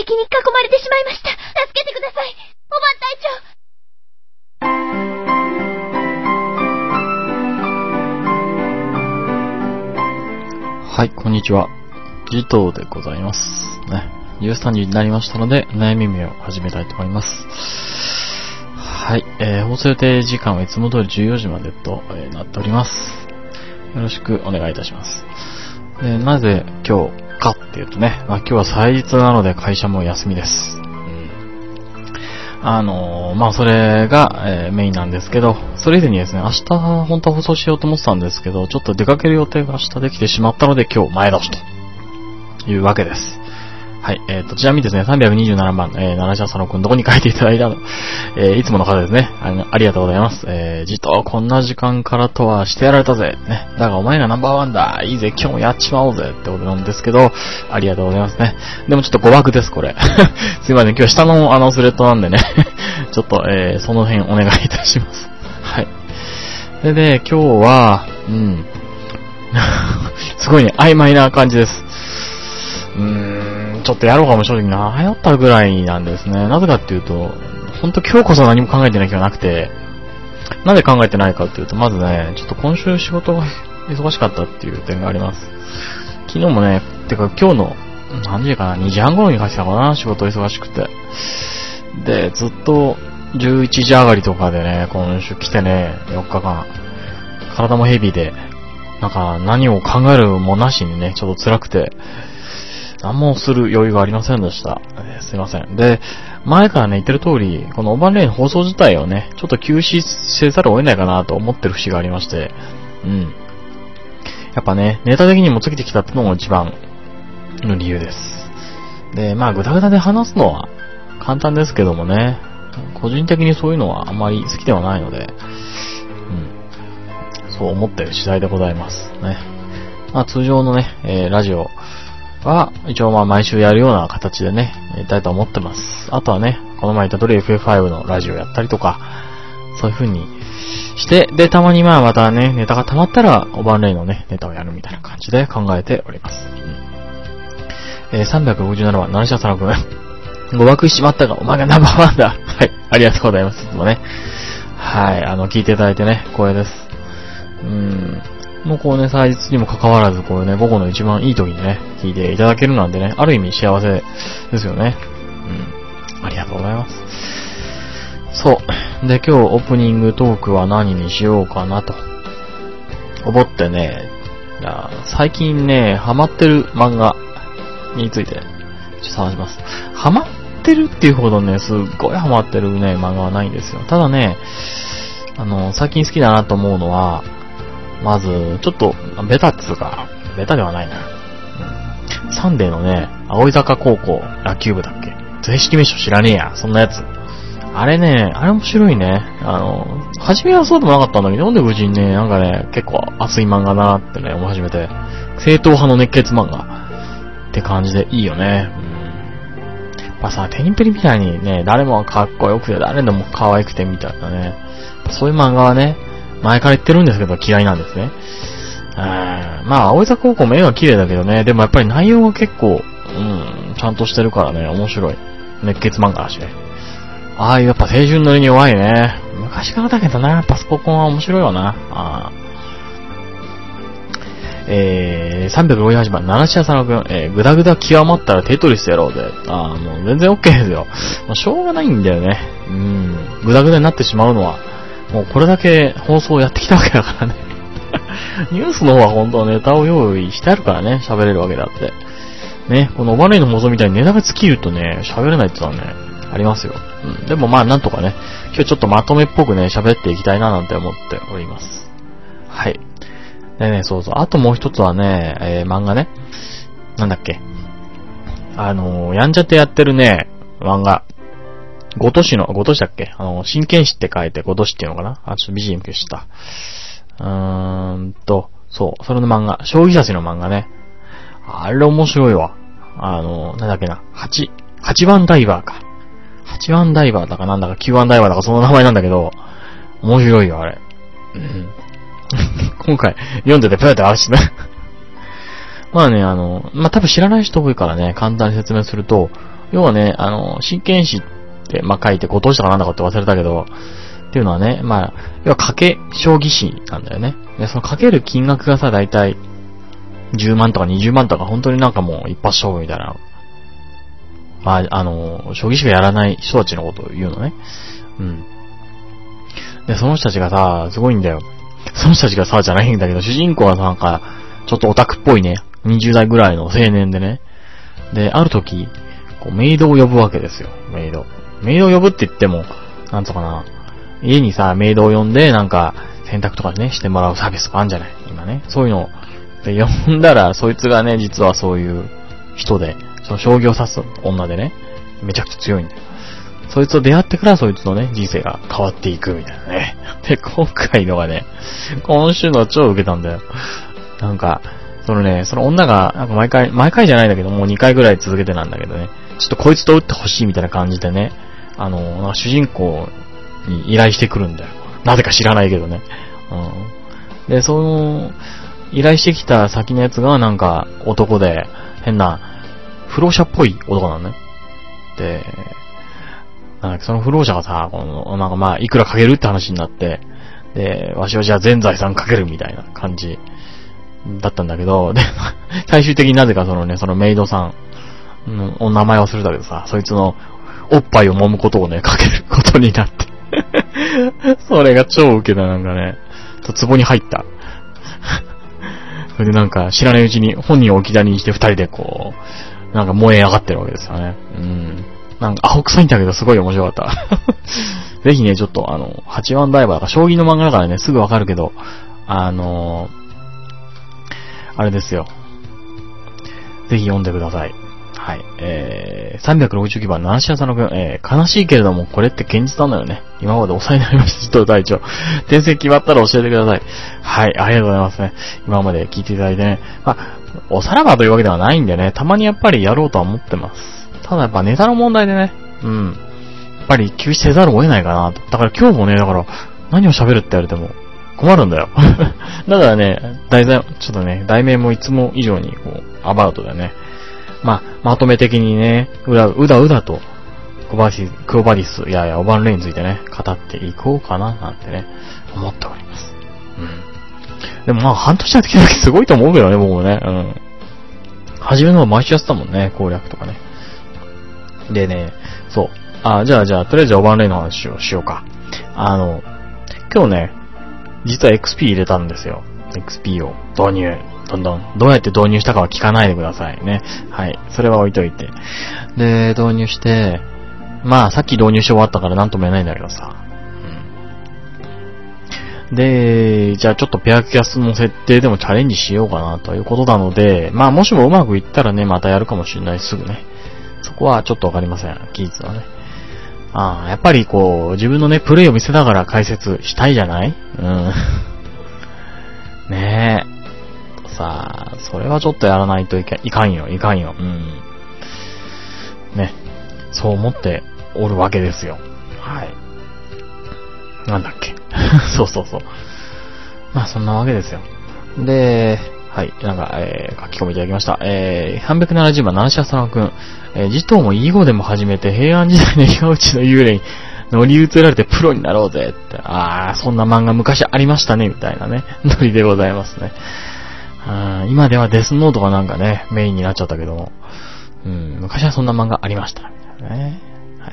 敵に囲まれてしまいました。助けてください。おばん隊長。はい、こんにちは。ジトーでございます。ね。13時になりましたので、悩み目を始めたいと思います。はい、放送予定時間はいつも通り14時までと、なっております。よろしくお願いいたします。なぜ今日かっていうとね、今日は祭日なので会社も休みです。それが、メインなんですけど、それ以前にですね、明日本当は放送しようと思ってたんですけど、ちょっと出かける予定が明日できてしまったので今日前倒しというわけです。はい。ちなみにですね、327番、奈良市朝野くん、どこに書いていただいたのいつもの方ですね。ありがとうございます。じっと、こんな時間からとはしてやられたぜ。ね。だがお前がナンバーワンだ。いいぜ、今日もやっちまおうぜ。ってことなんですけど、ありがとうございますね。でもちょっと誤爆です、これ。すいません、今日下のスレッドなんでね。ちょっと、その辺お願いいたします。はい。で、今日は、すごいね、曖昧な感じです。ちょっとやろうかも正直迷ったぐらいなんですね。なぜかっていうと、ほんと今日こそ何も考えてない気はなくて、なぜ考えてないかっていうと、まずね、ちょっと今週仕事が忙しかったっていう点があります。昨日もね、てか今日の、何時かな、2時半頃に帰ってたかな、仕事忙しくて。で、ずっと11時上がりとかでね、今週来てね、4日間。体もヘビーで、なんか何を考えるもなしにね、ちょっと辛くて、何もする余裕がありませんでした。すいません。で、前からね、言ってる通り、このオーバーレイン放送自体をね、ちょっと休止せざるを得ないかなと思ってる節がありまして、やっぱね、ネタ的にも尽きてきたってのが一番の理由です。で、ぐだぐだで話すのは簡単ですけどもね、個人的にそういうのはあまり好きではないので、そう思ってる次第でございますね。通常のね、ラジオは、一応毎週やるような形でね、やりたいと思ってます。あとはね、この前言った通り FF5 のラジオやったりとか、そういう風にして、で、たまにまたね、ネタが溜まったら、オバンレイのね、ネタをやるみたいな感じで考えております。357番、ナルシャサラ君。誤爆しまったが、お前がナンバーワンだ。はい、ありがとうございます。いつもね。はい、聞いていただいてね、光栄です。もうこうね、祭日にも関わらず、こうね、午後の一番いい時にね、聞いていただけるなんてね、ある意味幸せですよね。ありがとうございます。そう。で、今日オープニングトークは何にしようかなと思ってね、最近ね、ハマってる漫画について、ちょっと話します。ハマってるっていうほどね、すっごいハマってるね、漫画はないんですよ。ただね、最近好きだなと思うのは、まず、ちょっと、ベタっつうか、ベタではないな。サンデーのね、葵坂高校野球部だっけ？正式名称知らねえや、そんなやつ。あれね、あれ面白いね。初めはそうでもなかったんだけど、読んでるうちにね、なんかね、結構熱い漫画だなってね、思い始めて、正統派の熱血漫画って感じでいいよね。やっぱさ、テニプリみたいにね、誰もかっこよくて、誰でも可愛くてみたいなね。そういう漫画はね、前から言ってるんですけど嫌いなんですね。葵坂高校も絵は綺麗だけどね、でもやっぱり内容が結構、ちゃんとしてるからね、面白い。熱血漫画だしね。やっぱ青春のりに弱いね。昔からだけどな、パスポコンは面白いわな。358番、奈良市屋さんの君、ぐだぐだ極まったらテトリスやろうぜ。もう全然 OK ですよ。しょうがないんだよね。ぐだぐだになってしまうのは、もうこれだけ放送をやってきたわけだからね。ニュースの方は本当はネタを用意してあるからね、喋れるわけだって。ね、このオバレイの放送みたいにネタが尽きるとね、喋れないってのはね、ありますよ。でもなんとかね、今日ちょっとまとめっぽくね、喋っていきたいななんて思っております。はい。でね、そうそう。あともう一つはね、漫画ね。なんだっけ。やんちゃってやってるね、漫画。ごとしだっけ？真剣士って書いてごとしっていうのかな？ちょっと BGM 消した。そう、それの漫画。将棋指しの漫画ね。あれ面白いわ。なんだっけな。8番ダイバーか。8番ダイバーだかなんだか9番ダイバーだかその名前なんだけど、面白いよ、あれ。今回読んでてペラペラしてね。多分知らない人多いからね、簡単に説明すると、 要はね、真剣士って、まあ、書いて、ご当地とかなんだかって忘れたけど、っていうのはね、まあ、要は将棋士なんだよね。で、そのかける金額がさ、だいたい10万とか20万とか、本当になんかもう一発勝負みたいな。まあ、将棋しかやらない人たちのことを言うのね。うん。で、その人たちがさ、すごいんだよ。その人たちがさ、じゃないんだけど、主人公はなんか、ちょっとオタクっぽいね、20代ぐらいの青年でね。で、ある時、こう、メイドを呼ぶわけですよ、メイド。メイドを呼ぶって言っても、なんとかな、家にさ、メイドを呼んで、なんか、洗濯とかね、してもらうサービスとかあるんじゃない今ね。そういうので、呼んだら、そいつがね、実はそういう人で、その将棋を指す女でね、めちゃくちゃ強いんだよ。そいつと出会ってからそいつのね、人生が変わっていくみたいなね。で、今回のがね、今週の超受けたんだよ。なんか、その女が、なんか毎回じゃないんだけど、もう2回ぐらい続けてなんだけどね、ちょっとこいつと打ってほしいみたいな感じでね、主人公に依頼してくるんだよ。なぜか知らないけどね。うん。で、依頼してきた先のやつがなんか男で、変な、不老者っぽい男なのね。で、なんかその不老者がさ、なんかまあ、いくらかけるって話になって、で、わしはじゃあ全財産かけるみたいな感じだったんだけど、で、最終的になぜかそのメイドさんの名前をするんだけどさ、そいつのおっぱいを揉むことをね、かけることになって。それが超ウケた、なんかね、壺に入った。それでなんか知らないうちに本人を置き去りにして二人でこう、なんか燃え上がってるわけですよね。なんかアホ臭いんだけどすごい面白かった。ぜひね、ちょっと八番ダイバーが将棋の漫画だからね、すぐわかるけど、あれですよ。ぜひ読んでください。はい。369番、七シアさんの君、悲しいけれども、これって現実なんだよね。今までお世話になりました。ちょっと隊長。転生決まったら教えてください。はい、ありがとうございますね。今まで聞いていただいてね。まあ、おさらばというわけではないんでね、たまにやっぱりやろうとは思ってます。ただやっぱネタの問題でね、やっぱり休止せざるを得ないかなと。だから今日もね、何を喋るって言われても困るんだよ。だからね、ちょっとね、題名もいつも以上に、アバウトだよね。まとめ的にね、うだと、クオバディス、オバンレイについてね、語っていこうかな、なんてね、思っております。でも半年やってきた時すごいと思うけどね、僕もね。初めのは毎週やってたもんね、攻略とかね。でね、そう。じゃあ、とりあえずオバンレイの話をしようか。今日ね、実は XP 入れたんですよ。XP を導入。どうやって導入したかは聞かないでくださいね。はい。それは置いといて。で、導入して、さっき導入して終わったからなんとも言えないんだけどさ。で、じゃあちょっとペアキャスの設定でもチャレンジしようかなということなので、もしもうまくいったらね、またやるかもしれない、すぐね。そこはちょっとわかりません。期日はね。やっぱり自分のね、プレイを見せながら解説したいじゃない？ねえ。さあ、それはちょっとやらないといかんよ。ね。そう思っておるわけですよ。はい。なんだっけ。そう。そんなわけですよ。で、はい、書き込みいただきました。370番、ナンシャサナ君。持統も囲碁でも始めて、平安時代の岩内の幽霊に乗り移られてプロになろうぜって。そんな漫画昔ありましたね、みたいなね、ノリでございますね。今ではデスノートがなんかね、メインになっちゃったけども。昔はそんな漫画ありました。みたいなね。はい。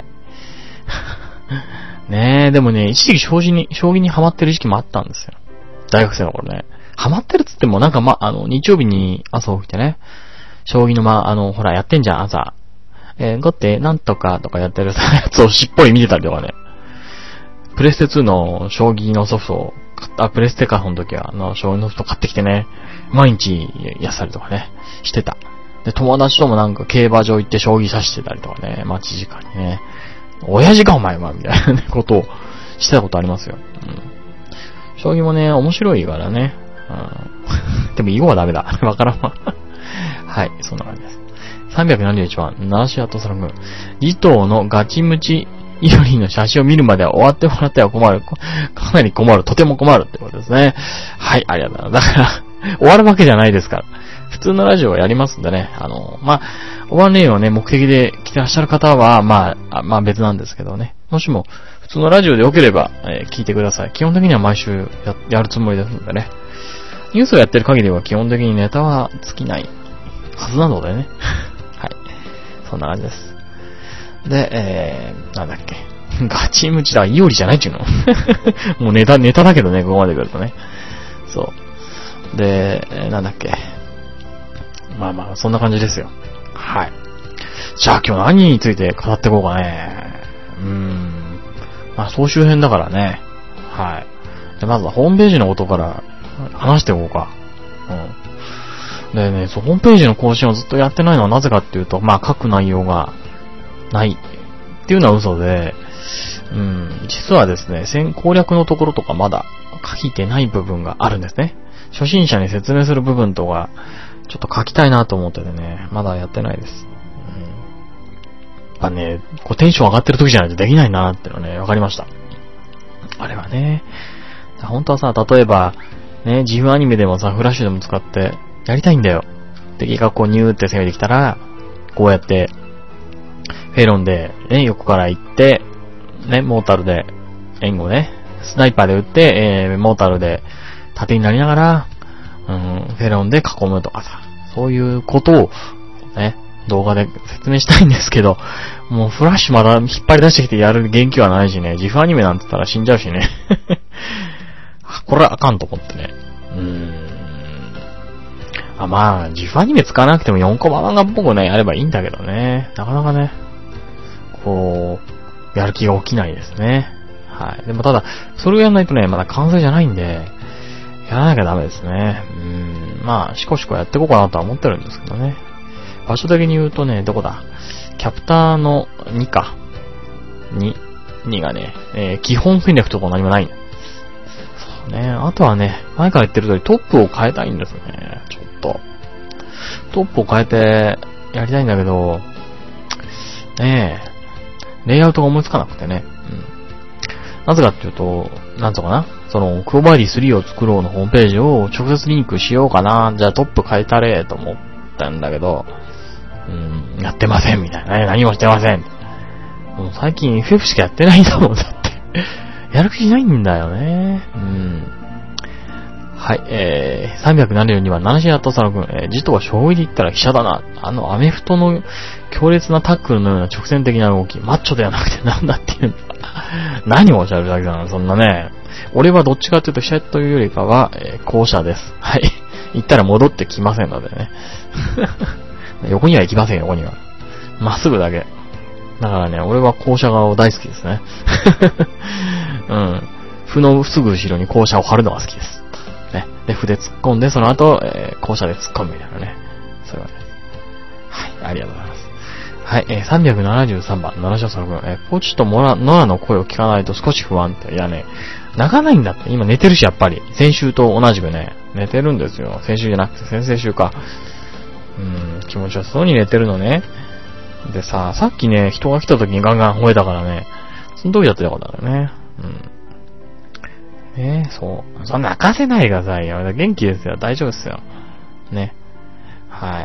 ねえ、でもね、一時期将棋にハマってる時期もあったんですよ。大学生の頃ね。ハマってるっつってもなんか日曜日に朝起きてね、将棋のほらやってんじゃん、朝。後手なんとかとかやってるやつをしっぽり見てたりとかね。プレステ2の将棋のソフトを、プレステか、その時は、将棋のソフト買ってきてね、毎日やったりとかね、してた。で、友達ともなんか競馬場行って将棋指してたりとかね、待ち時間にね、親父かお前は、みたいなね、ことをしてたことありますよ。将棋もね、面白いからね。でも囲碁はダメだ。わからんわ。はい、そんな感じです。371番、ナーシアトサラ君。持統のガチムチイロリの写真を見るまでは終わってもらっては困る。かなり困る。とても困るってことですね。はい、ありがとうございます。だから、終わるわけじゃないですから。 普通のラジオをやりますんでね、オワンレインをね、目的で来てらっしゃる方は、まあ別なんですけどね。もしも、普通のラジオで良ければ、聞いてください。基本的には毎週やるつもりですのでね。ニュースをやってる限りは基本的にネタは尽きないはずなのでね。はい。そんな感じです。で、なんだっけ。ガチムチだ。イオリじゃないっちゅうの。もうネタだけどね、ここまで来るとね。そう。で、なんだっけ。まあ、そんな感じですよ。はい。じゃあ今日何について語っていこうかね。総集編だからね。はい。で、まずはホームページのことから話していこうか。でね、ホームページの更新をずっとやってないのはなぜかっていうと、書く内容がないっていうのは嘘で、実はですね、攻略のところとかまだ書いてない部分があるんですね。初心者に説明する部分とか、ちょっと書きたいなと思っててね、まだやってないです。テンション上がってる時じゃないとできないなっていうのね、わかりました。あれはね、本当はさ、例えば、ね、自分アニメでもさ、フラッシュでも使ってやりたいんだよ。敵がこうニューって攻めてきたら、こうやって、フェロンで、ね、横から行って、ね、モータルで、援護ね、スナイパーで撃って、モータルで盾になりながら、フェロンで囲むとかさ、そういうことを、ね、動画で説明したいんですけど、もうフラッシュまだ引っ張り出してきてやる元気はないしね、自負アニメなんて言ったら死んじゃうしね。これはあかんと思ってね。自負アニメ使わなくても4コマ漫画っぽくね、やればいいんだけどね。なかなかね、やる気が起きないですね。はい。でもただ、それをやらないとね、まだ完成じゃないんで、やらなきゃダメですね。しこしこやっていこうかなとは思ってるんですけどね。場所的に言うとね、どこだ？キャプターの2か。2がね、基本戦略とか何もない。そうね。あとはね、前から言ってる通りトップを変えたいんですね。ちょっと。トップを変えてやりたいんだけど、レイアウトが思いつかなくてね。なぜかっていうと、なんとかな。クロバディ3を作ろうのホームページを直接リンクしようかな。じゃあトップ変えたれと思ったんだけど、やってませんみたいなね。何もしてません。もう最近 FF しかやってないんだもん、だって。やる気ないんだよね。はい、372番、七島と佐野くん、ジトは将棋で言ったら飛車だな。アメフトの強烈なタックルのような直線的な動き、マッチョではなくてなんだっていうんだ。何をおっしゃるだけだな、そんなね。俺はどっちかっていうと飛車というよりかは、後者です。はい。行ったら戻ってきませんのでね。横には行きませんよ、横には。まっすぐだけ。だからね、俺は後者側を大好きですね。歩のすぐ後ろに後者を貼るのが好きです。ね。で、歩で突っ込んで、その後、後者で突っ込むみたいなね。それはね。はい、ありがとうございます。はい、373番、七島さんくん、ポチとノラの声を聞かないと少し不安って。いやね、泣かないんだって。今寝てるし、やっぱり。先週と同じくね、寝てるんですよ。先週じゃなくて、先々週か。気持ちよさそうに寝てるのね。でさっきね、人が来た時にガンガン吠えたからね、その時だってよかったよね。そう。そんな泣かせないでくださいよ。元気ですよ。大丈夫ですよ。ね。はい。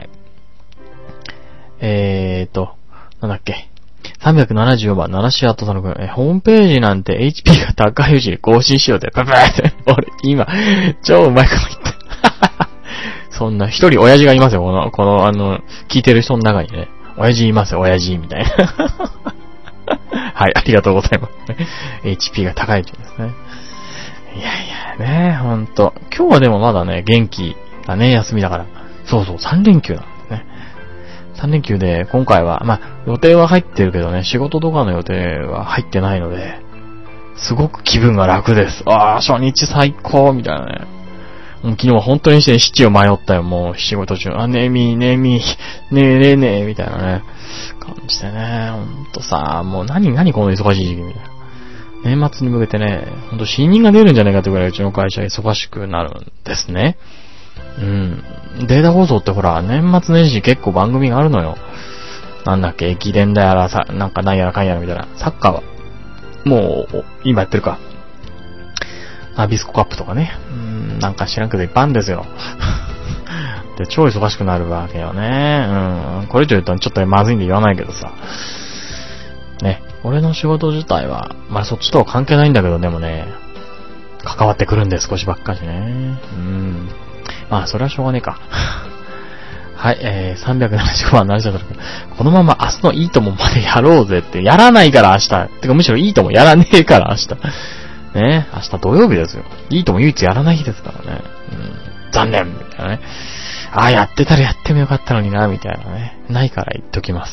なんだっけ。374番、七島と佐野くん。ホームページなんて HP が高いうちに更新しようって、パパーって。俺、今、超うまいこと言った。そんな、一人親父がいますよ。聞いてる人の中にね。親父いますよ、親父、みたいな。はい、ありがとうございます。HP が高いうちですね。いやいや、ね、ほんと。今日はでもまだね、元気だね、休みだから。そう、3連休なんですね。3連休で、今回は、予定は入ってるけどね、仕事とかの予定は入ってないので、すごく気分が楽です。初日最高みたいなね。もう昨日は本当に七を迷ったよ、もう仕事中。ねえねえ、みたいなね、感じでね、ほんとさ、もう何この忙しい時期みたいな。年末に向けてね、ほんと死人が出るんじゃないかというぐらいうちの会社忙しくなるんですね。データ放送ってほら、年末年始結構番組があるのよ。なんだっけ、駅伝だやらさ、なんかなんやらかんやらみたいな。サッカーは、もう、今やってるか。ナビスコカップとかね。なんか知らんけどいっぱいあるんですよ。 って超忙しくなるわけよね。これ以上言うとちょっとまずいんで言わないけどさ。ね。俺の仕事自体は、まあそっちとは関係ないんだけど、でもね、関わってくるんで少しばっかりね。まあそれはしょうがねえか。はい、375番なりちゃったこのまま明日のいいともまでやろうぜって、やらないから明日。てかむしろいいともやらねえから明日。ね、明日土曜日ですよ。いいとも唯一やらない日ですからね。残念みたいなね。やってたらやってもよかったのにな、みたいなね。ないから言っときます。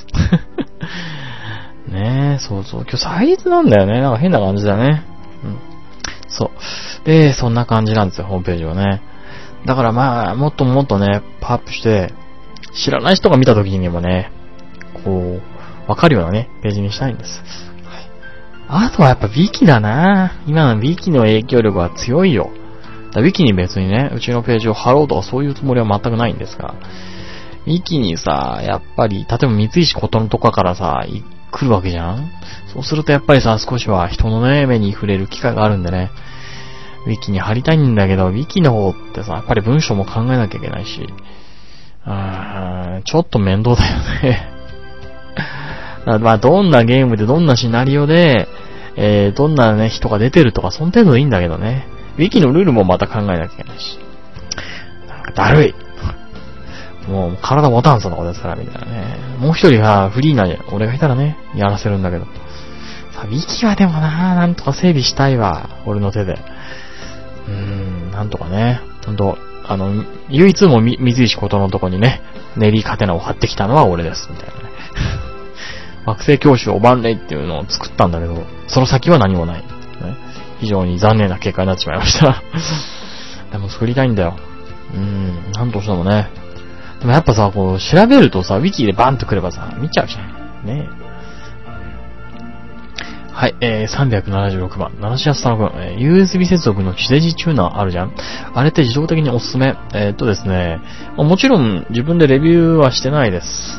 ねえ、そうそう。今日祭日なんだよね。なんか変な感じだね。そう。で、そんな感じなんですよ、ホームページはね。だからまあ、もっともっとね、パワーアップして、知らない人が見た時にもね、こう、わかるようなね、ページにしたいんです。はい、あとはやっぱウィキだな。今のウィキの影響力は強いよ。ウィキに別にね、うちのページを貼ろうとかそういうつもりは全くないんですが、ウィキにさ、やっぱり、例えば三石ことのとかからさ、来るわけじゃん。そうするとやっぱりさ、少しは人のね、目に触れる機会があるんでね、ウィキに貼りたいんだけど、ウィキの方ってさ、やっぱり文章も考えなきゃいけないし、ちょっと面倒だよね。まあ、どんなゲームでどんなシナリオで、どんなね、人が出てるとか、その程度でいいんだけどね。ウィキのルールもまた考えなきゃいけないし。なんかだるい。もう体持たんそのことですから、みたいなね。もう一人がフリーな俺がいたらね、やらせるんだけど。さ、ウィキはでもなんとか整備したいわ。俺の手で。なんとかね。ほんと、唯一も水石ことのとこにね、練りカテナを貼ってきたのは俺です、みたいなね。惑星教師オバンレイっていうのを作ったんだけど、その先は何もない。ね、非常に残念な結果になってしまいました。でも作りたいんだよ。なんとしてもね。でもやっぱさ、こう、調べるとさ、ウィキでバンと来ればさ、見ちゃうじゃん。ね。はい、376番。七しやすたのくん。USB 接続の地デジチューナーあるじゃん。あれって自動的におすすめ。ですね、もちろん自分でレビューはしてないです。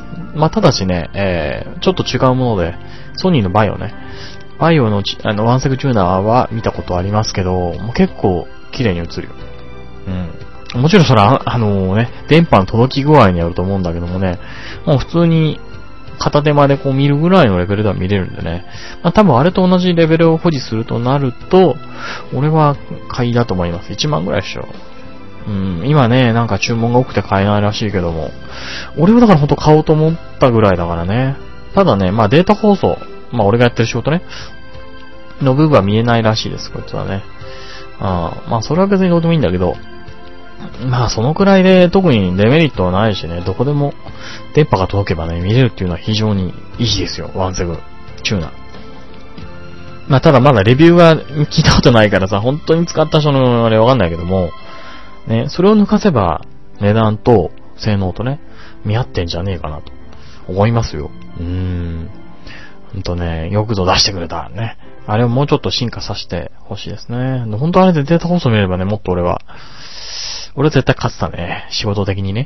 まあ、ただしね、ちょっと違うもので、ソニーのバイオね。バイオのワンセグチューナーは見たことありますけど、もう結構綺麗に映るよ。もちろんそれは、ね、電波の届き具合によると思うんだけどもね、もう普通に片手間でこう見るぐらいのレベルでは見れるんでね。まあ多分あれと同じレベルを保持するとなると、俺は買いだと思います。1万ぐらいでしょ。今ね、なんか注文が多くて買えないらしいけども、俺はだからほんと買おうと思ったぐらいだからね。ただね、まあデータ放送、まあ俺がやってる仕事ね、の部分は見えないらしいです、こいつはね。まあそれは別にどうでもいいんだけど、まあそのくらいで特にデメリットはないしね、どこでも電波が届けばね、見れるっていうのは非常にいいですよ、ワンセグチューナー。まあただまだレビューは聞いたことないからさ、本当に使った人のあれわかんないけども、ね、それを抜かせば値段と性能とね、見合ってんじゃねえかなと思いますよ。ほんとね、よくぞ出してくれたね。あれをもうちょっと進化させてほしいですね。ほんとあれでデータ放送見ればね、もっと俺は絶対勝ってたね。仕事的にね。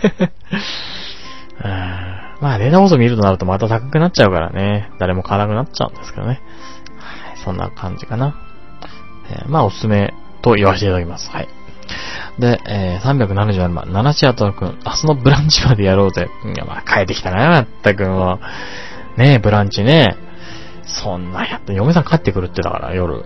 まあデータ放送見るとなるとまた高くなっちゃうからね。誰も買わなくなっちゃうんですけどね。はい、そんな感じかな。まあおすすめと言わせていただきます。はい。で、377番、七千跡くん、明日のブランチまでやろうぜ。いや、まあ変えてきたな、まったくもう。ねえ、ブランチね。そんなやって、嫁さん帰ってくるってだから、夜。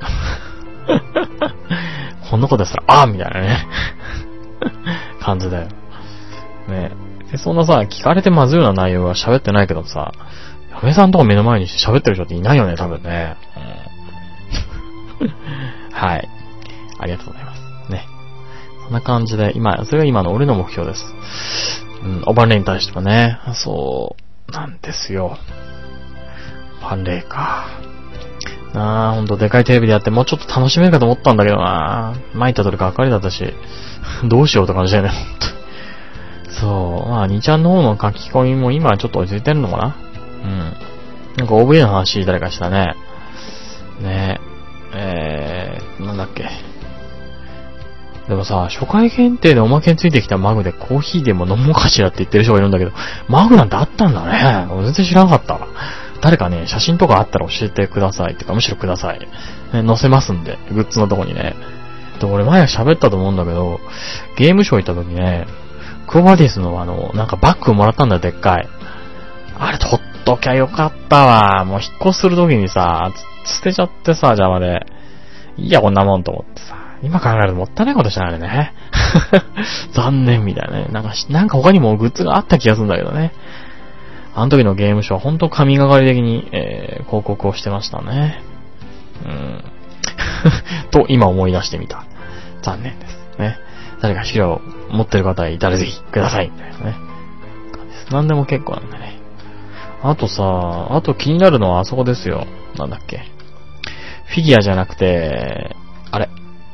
こんなことしたら、みたいなね。感じだよ。ねえ。で、そんなさ、聞かれてまずいような内容は喋ってないけどさ、嫁さんとか目の前にして喋ってる人っていないよね、多分ね。はい。ありがとうございます。ね。そんな感じで、それが今の俺の目標です。オバンレイに対してはね、そうなんですよ。オバンレイか。ほんとでかいテレビでやってもうちょっと楽しめるかと思ったんだけどな。参ったとりか明りだったし、どうしようって感じだよね、ほんと。そう、まあ2ちゃんの方の書き込みも今はちょっと落ち着いてるのかな。なんか OVA の話誰かしたね。ねなんだっけ。でもさ、初回限定でおまけについてきたマグでコーヒーでも飲もうかしらって言ってる人がいるんだけど、マグなんてあったんだね。全然知らなかったわ。誰かね、写真とかあったら教えてください。ってか、むしろください。ね、載せますんで、グッズのとこにね。で、俺前喋ったと思うんだけど、ゲームショー行った時ね、 クオバディスのなんかバッグもらったんだよ、でっかい。あれ取っときゃよかったわ。もう引っ越しするときにさ、捨てちゃってさ、邪魔で。いいや、こんなもんと思ってさ。今考えるともったいないことしたね、あれね。残念みたいなね。なんか他にもグッズがあった気がするんだけどね。あの時のゲームショーはほんと神がかり的に、広告をしてましたね。と、今思い出してみた。残念ですね。誰か資料持ってる方いたらぜひください。みたいなね。何でも結構なんでね。あと気になるのはあそこですよ。なんだっけ。フィギュアじゃなくて、あれ。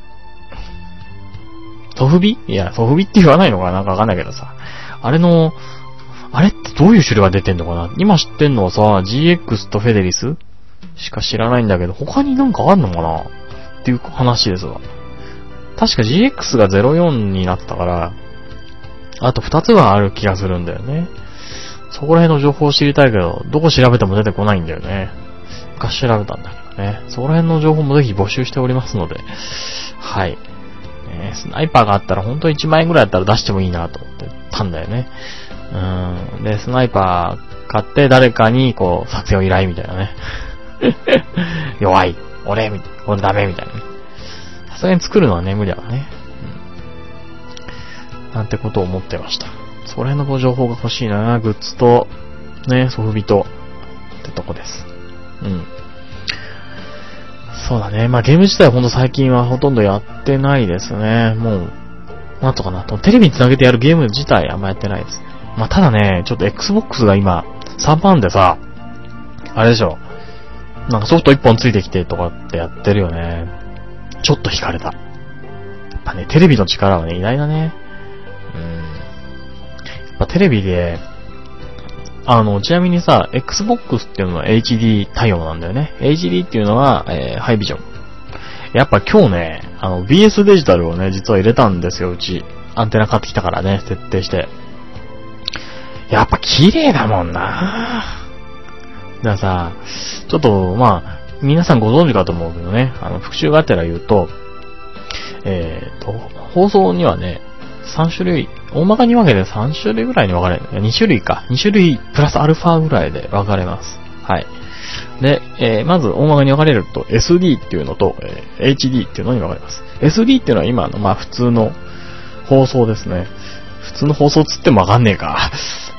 ソフビ？いや、ソフビって言わないのかな？なんかわかんないけどさ。あれってどういう種類が出てんのかな？今知ってんのはさ、GX とフェデリスしか知らないんだけど、他になんかあんのかなっていう話ですわ。確か GX が04になったから、あと2つはある気がするんだよね。そこら辺の情報を知りたいけど、どこ調べても出てこないんだよね。昔調べたんだけどね。そこら辺の情報もぜひ募集しておりますので、はい。スナイパーがあったら本当に1万円ぐらいだったら出してもいいなと思ってたんだよね。で、スナイパー買って誰かにこう、撮影を依頼みたいなね。弱い。俺ダメみたいなね。さすがに作るのはね、無理だからね。なんてことを思ってました。そこら辺の情報が欲しいな。グッズと、ね、ソフビと、ってとこです。そうだね。まあゲーム自体はほんと最近はほとんどやってないですね。もう、なんとかな。テレビにつなげてやるゲーム自体あんまやってないですね。まあただね、ちょっと Xbox が今、3万でさ、あれでしょ。なんかソフト1本ついてきてとかってやってるよね。ちょっと惹かれた。やっぱね、テレビの力はね、偉大だね。やっぱテレビで、ちなみにさ、Xbox っていうのは HD 対応なんだよね。HD っていうのは、ハイビジョン。やっぱ今日ね、BS デジタルをね、実は入れたんですよ、うち。アンテナ買ってきたからね、設定して。やっぱ綺麗だもんな。だからさ、ちょっと、まあ、皆さんご存知かと思うけどね、復習がてら言うと、放送にはね、3種類、大まかに分けて3種類ぐらいに分かれる。2種類か。2種類プラスアルファぐらいで分かれます。はい。で、まず大まかに分かれると SD っていうのと、HD っていうのに分かれます。SD っていうのは今の、まあ普通の放送ですね。普通の放送つっても分かんねえか。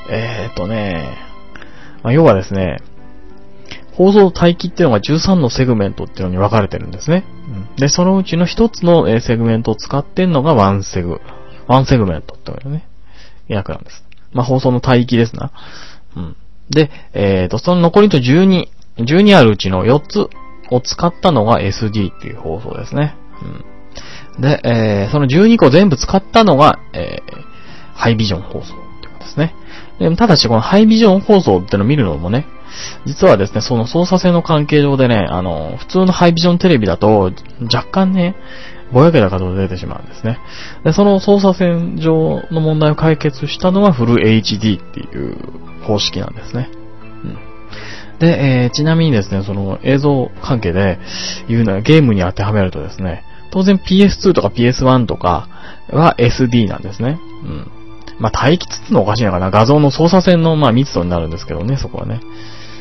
まあ、要はですね、放送帯域っていうのが13のセグメントっていうのに分かれてるんですね。で、そのうちの一つのセグメントを使ってんのがワンセグメントっていうね、訳なんです。まあ、放送の帯域ですな。で、その残りと12あるうちの4つを使ったのが SD っていう放送ですね。で、その12個全部使ったのが、ハイビジョン放送ってことですね。でただし、このハイビジョン放送ってのを見るのもね、実はですね、その操作性の関係上でね、普通のハイビジョンテレビだと、若干ね、ぼやけた角度で出てしまうんですね。で、その操作線上の問題を解決したのがフル HD っていう方式なんですね。で、ちなみにですね、その映像関係で言うのはゲームに当てはめるとですね、当然 PS2 とか PS1 とかは SD なんですね。まあ、帯域つつのおかしいのかな。画像の操作線のまあ密度になるんですけどね、そこはね。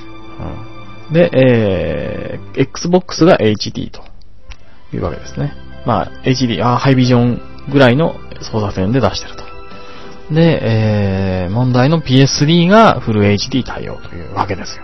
で、Xbox が HD というわけですね。まあ、HD、ハイビジョンぐらいの操作線で出してると。で、問題の PS3 がフル HD 対応というわけですよ。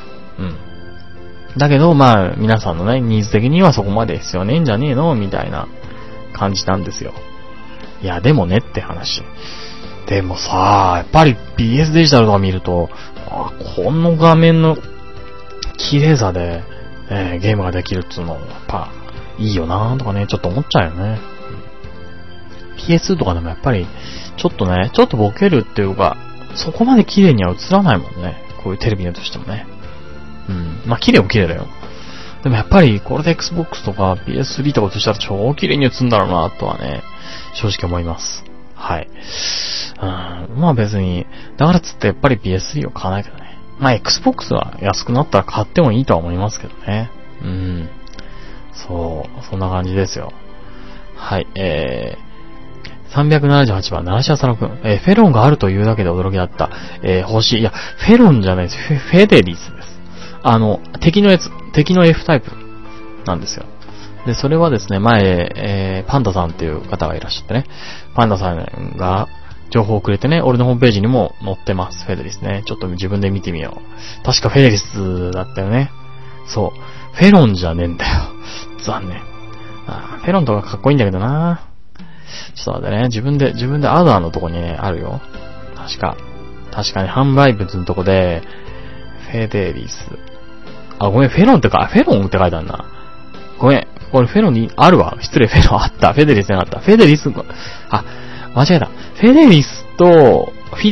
だけど、まあ、皆さんのね、ニーズ的にはそこまで必要ねえんじゃねえのみたいな感じなんですよ。いや、でもねって話。でもさ、やっぱり BS デジタルとか見ると、この画面の綺麗さで、ゲームができるっていうのは、やっぱ、いいよなーとかね、ちょっと思っちゃうよね。PS2 とかでもやっぱり、ちょっとボケるっていうか、そこまで綺麗には映らないもんね。こういうテレビとしてもね。まあ、綺麗も綺麗だよ。でもやっぱり、これで Xbox とか PS3 とかとしたら超綺麗に映るんだろうなとはね、正直思います。はい。まあ別に、だからつってやっぱり PS3 を買わないけどね。まあ Xbox は安くなったら買ってもいいとは思いますけどね。そう、そんな感じですよ。はい、 378番、ナラシアサラ君。フェロンがあるというだけで驚きだった。星。いや、フェロンじゃないです。フェデリスです。敵のやつ、敵の F タイプなんですよ。で、それはですね、前、パンダさんっていう方がいらっしゃってね。パンダさんが情報をくれてね、俺のホームページにも載ってます。フェデリスね。ちょっと自分で見てみよう。確かフェデリスだったよね。そう。フェロンじゃねえんだよ。残念。フェロンとかかっこいいんだけどな。ちょっと待ってね。自分でアダーのとこにね、あるよ。確かに販売物のとこで、フェデリス。ごめん、フェロンって書いてあるな。ごめん。これフェロンにあるわ。失礼、フェロンあった。フェデリスじゃなかった。フェデリス、間違えた。フィデリスと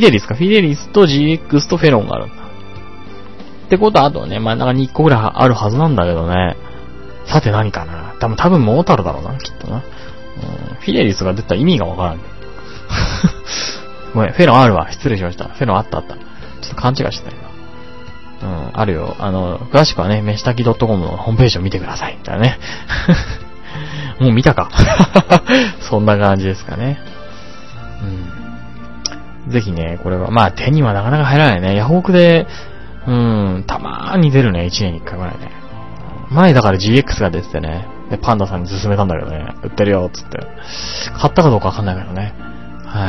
GX とフェロンがあるんだ。ってことは、あとはね、真ん中に1個ぐらいあるはずなんだけどね。さて何かな。多分モータルだろうな、きっとな。フィデリスが出た意味がわからん。ごめん、フェロンあるわ。失礼しました。フェロンあった。ちょっと勘違いしてたよ。あるよ。詳しくはね、飯炊き .com のホームページを見てください。だね。もう見たか。そんな感じですかね。ぜひね、これは、まあ手にはなかなか入らないね。ヤフオクで、たまーに出るね。1年に1回ぐらいね。前だから GX が出ててね。で、パンダさんに勧めたんだけどね。売ってるよ、つって。買ったかどうかわかんないけどね。はい。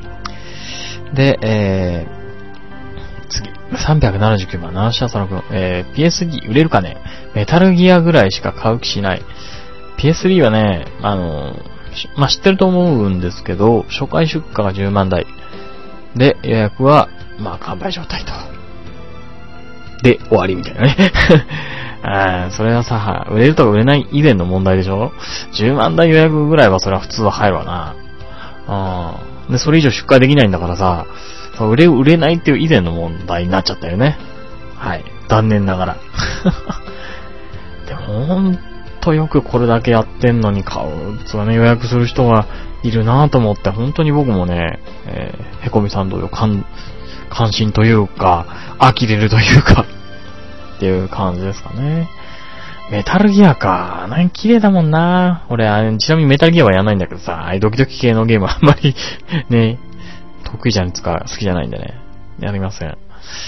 で、次。379番、ナラシアサラ君。PS3 売れるかね。メタルギアぐらいしか買う気しない。PS3 はね、まあ、知ってると思うんですけど、初回出荷が10万台。で、予約は、まあ、完売状態と。で、終わりみたいなね。それはさ、売れるとか売れない以前の問題でしょ ?10 万台予約ぐらいはそれは普通は入るわな。で、それ以上出荷できないんだからさ、売れないっていう以前の問題になっちゃったよね。はい。残念ながら。でも、ほんとよくこれだけやってんのに買う。予約する人がいるなぁと思って、本当に僕もね、へこみさん同様、関心というか、呆れるというか、っていう感じですかね。メタルギアか。綺麗だもんな。俺、ちなみにメタルギアはやらないんだけどさ、ドキドキ系のゲームはあんまり、ね、得意じゃんつか、好きじゃないんでね。やりません。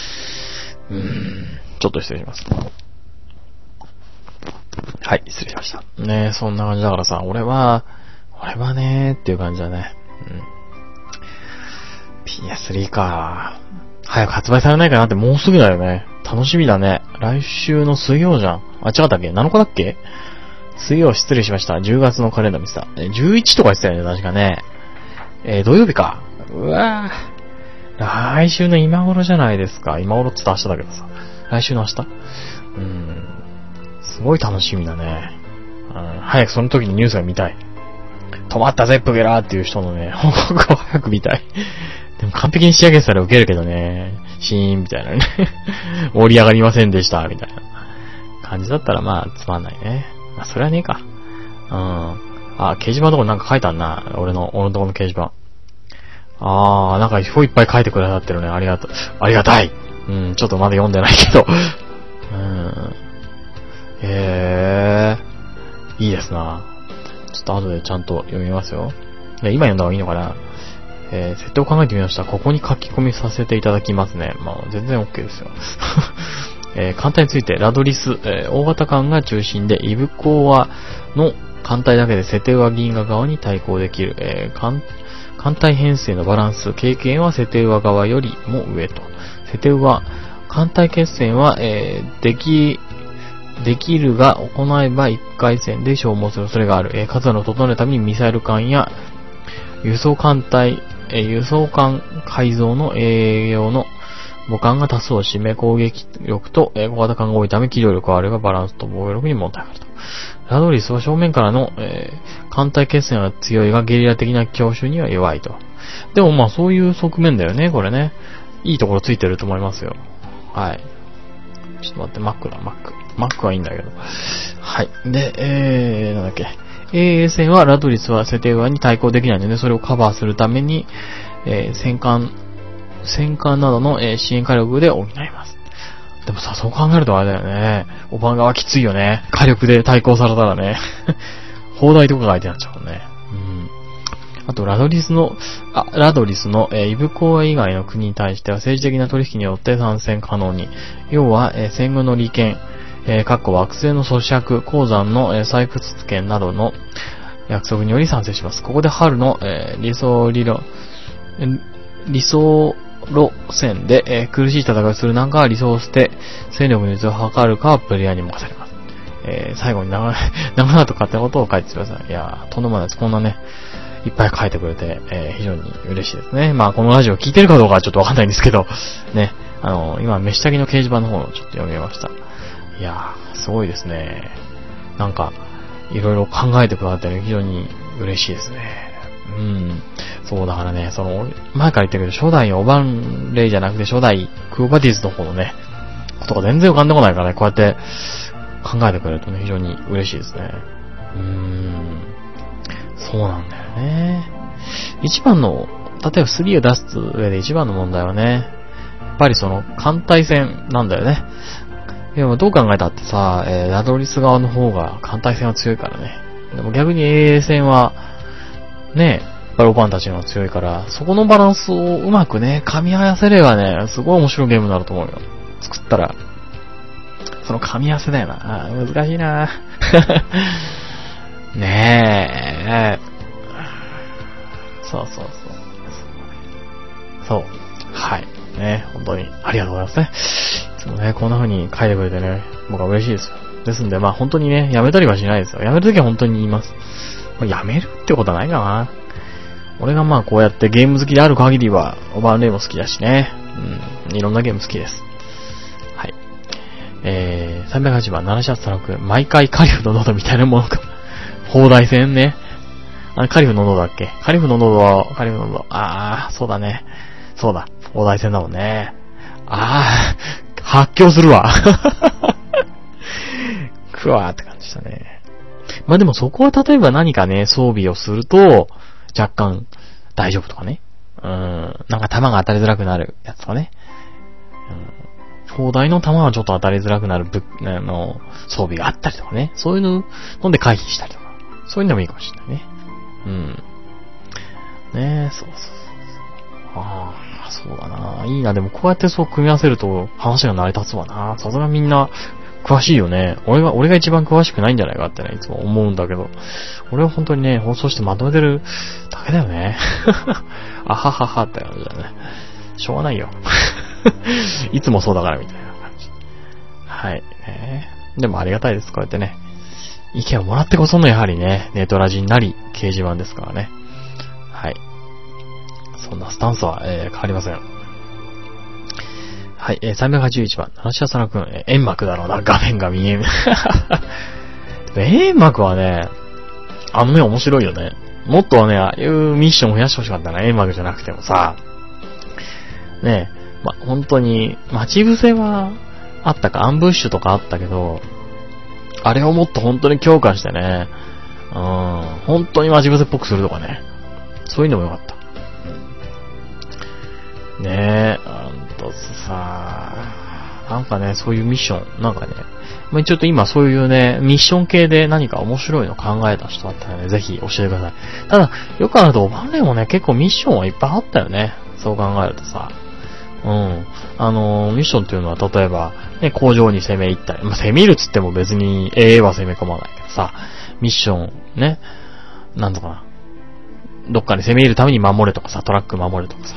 ちょっと失礼します。はい、失礼しました。ね、そんな感じだからさ、俺はねっていう感じだね。PS3 か。早く発売されないかなってもうすぐだよね。楽しみだね。来週の水曜じゃん。違ったっけ ?7 日だっけ水曜失礼しました。10月のカレンダー見てた。11とか言ってたよね、確かね。土曜日か。うわぁ。来週の今頃じゃないですか。今頃って言ったら明日だけどさ。来週の明日すごい楽しみだね。早くその時にニュースが見たい。止まったぜ、プゲラーっていう人のね、報告を早く見たい。でも完璧に仕上げてたらウケるけどね。シーンみたいなね。盛り上がりませんでした、みたいな感じだったらまあつまんないね。まあそれはねえか。掲示板のとこなんか書いてあんな。俺のとこの掲示板。なんかいっぱい書いてくださってるね。ありがたい。ちょっとまだ読んでないけど。いいですな。ちょっと後でちゃんと読みますよ。いや、今読んだ方がいいのかな。設定を考えてみました。ここに書き込みさせていただきますね。まあ、全然 OK ですよ。艦隊について、ラドリス、大型艦が中心で、イブコアの艦隊だけでセテウア銀河側に対抗できる、艦隊編成のバランス、経験はセテウア側よりも上と。セテウア、艦隊決戦は、できるが行えば1回戦で消耗する恐れがある。数を整えるためにミサイル艦や輸送艦改造の営業の母艦が多数を占め、攻撃力と小型艦が多いため機動力があればバランスと防御力に問題があると。ラドリスは正面からの、艦隊決戦は強いがゲリラ的な強襲には弱いと。でもまあそういう側面だよね、これね。いいところついてると思いますよ。はい。ちょっと待って、Mac はいいんだけど。はい。で、なんだっけ。AA 戦はラドリスはセテウアに対抗できないので、それをカバーするために、戦艦などの、支援火力で補います。でもさ、そう考えるとあれだよね。オバン側きついよね。火力で対抗されたらね。砲台とかが相手になっちゃうもんね。 あと、ラドリスの、イブコア以外の国に対しては政治的な取引によって参戦可能に。要は、戦後の利権、惑星の咀嚼、鉱山の、採掘権などの約束により参戦します。ここで春の、理想路線で、苦しい戦いをする中は理想を捨て、戦力の率を測るかはプレイヤーに任されます。最後に長々と勝手なことを書いてください。いやー、とんでもないです。こんなね、いっぱい書いてくれて、非常に嬉しいですね。まあ、このラジオ聞いてるかどうかはちょっとわかんないんですけど、ね、今、飯下着の掲示板の方をちょっと読みました。いやー、すごいですね。なんか、いろいろ考えてくださってね、非常に嬉しいですね。そうだからね、前から言ったけど、初代オバンレイじゃなくて初代クオバティスの方のね、ことが全然浮かんでこないからね、こうやって考えてくれるとね、非常に嬉しいですね。そうなんだよね。一番の、例えば3を出す上で一番の問題はね、やっぱり艦隊戦なんだよね。いや、どう考えたってさ、ラドリス側の方が艦隊戦は強いからね。でも逆に AA 戦は、ね、バロパンたちの方が強いから、そこのバランスをうまくね、噛み合わせればね、すごい面白いゲームになると思うよ。作ったら。その噛み合わせだよな。難しいなねえ。そう。そう。はい。ね、本当にありがとうございますね。いつもね、こんな風に書いてくれてね、僕は嬉しいですよ。ですんで、まあ本当にね、やめたりはしないですよ。やめるときは本当に言います。やめるってことはないかな。俺がまあこうやってゲーム好きである限りは、オーバーレイも好きだしね。いろんなゲーム好きです。はい。308番、七シャツ6、毎回カリフの喉みたいなものか。砲台戦ね。カリフの喉だっけ？カリフの喉。そうだね。そうだ。砲台戦だもんね。発狂するわ。くわーって感じしたね。まあでもそこは例えば何かね、装備をすると、若干大丈夫とかね。なんか弾が当たりづらくなるやつとかね。砲台の弾はちょっと当たりづらくなる装備があったりとかね。そういうので回避したりとか。そういうのもいいかもしれないね。ねえ、そう。そうだな。いいな。でもこうやってそう組み合わせると話が成り立つわな。さすがみんな詳しいよね。俺が一番詳しくないんじゃないかってね、いつも思うんだけど。俺は本当にね、放送してまとめてるだけだよね。あはははって感じだね。しょうがないよ。いつもそうだからみたいな感じ。はい。でもありがたいです。こうやってね。意見をもらってこそのやはりね、ネトラジになり、掲示板ですからね。はい。そんなスタンスは、変わりません。はい、381番、七シャサナ君、煙幕だろうな、画面が見えん。煙幕はね、面白いよね。もっとね、ああいうミッションを増やしてほしかったな、煙幕じゃなくてもさ。ね本当に、待ち伏せはあったか、アンブッシュとかあったけど、あれをもっと本当に強化してね、本当に待ち伏せっぽくするとかね。そういうのもよかった。ねなんかね、そういうミッション、なんかね、ちょっと今そういうね、ミッション系で何か面白いの考えた人だったらね、ぜひ教えてください。ただ、よくあると、バンレイもね、結構ミッションはいっぱいあったよね。そう考えるとさ。ミッションっていうのは、例えば、ね、工場に攻め入ったり、攻め入るっつっても別に AA は攻め込まないけどさ、ミッション、ね、なんとかな。どっかに攻め入るために守れとかさ、トラック守れとかさ。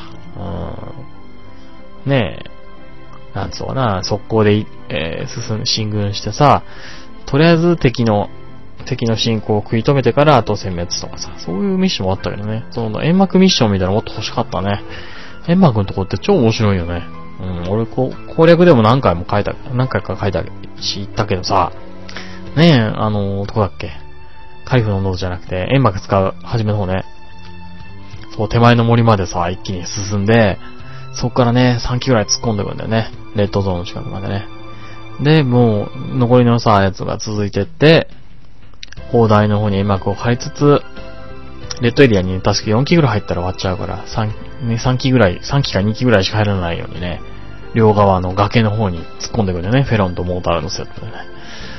ねえ、なんつうかな、速攻で、進軍してさ、とりあえず敵の進行を食い止めてから後殲滅とかさ、そういうミッションもあったけどね。煙幕ミッションみたいなのもっと欲しかったね。煙幕のとこって超面白いよね。俺攻略でも何回か書いたし、言ったけどさ、ねえ、どこだっけ？カリフのノードじゃなくて、煙幕使う、初めの方ね。手前の森までさ、一気に進んで、そっからね、3機ぐらい突っ込んでくんだよね。レッドゾーンの近くまでね。で、もう、残りのさ、やつが続いてって、砲台の方に煙幕を張りつつ、レッドエリアに、ね、確か4機ぐらい入ったら終わっちゃうから、3機か2機ぐらいしか入らないようにね、両側の崖の方に突っ込んでくんだよね。フェロンとモーターのセットでね。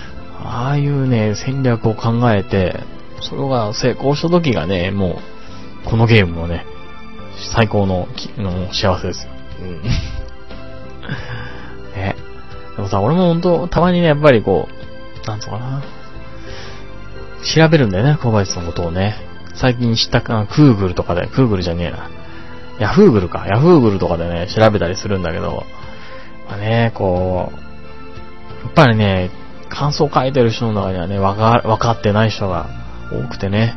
ああいうね、戦略を考えて、それが成功した時がね、もう、 このゲームもね、最高の幸せですよ。ね。でもさ、俺もほんと、たまにね、やっぱりこう、なんとかな。調べるんだよね、小林さんのことをね。最近知ったか、クーグルとかで、クーグルじゃねえな。ヤフーグルか。ヤフーグルとかでね、調べたりするんだけど、まあね、こう、やっぱりね、感想書いてる人の中にはね、わかってない人が多くてね。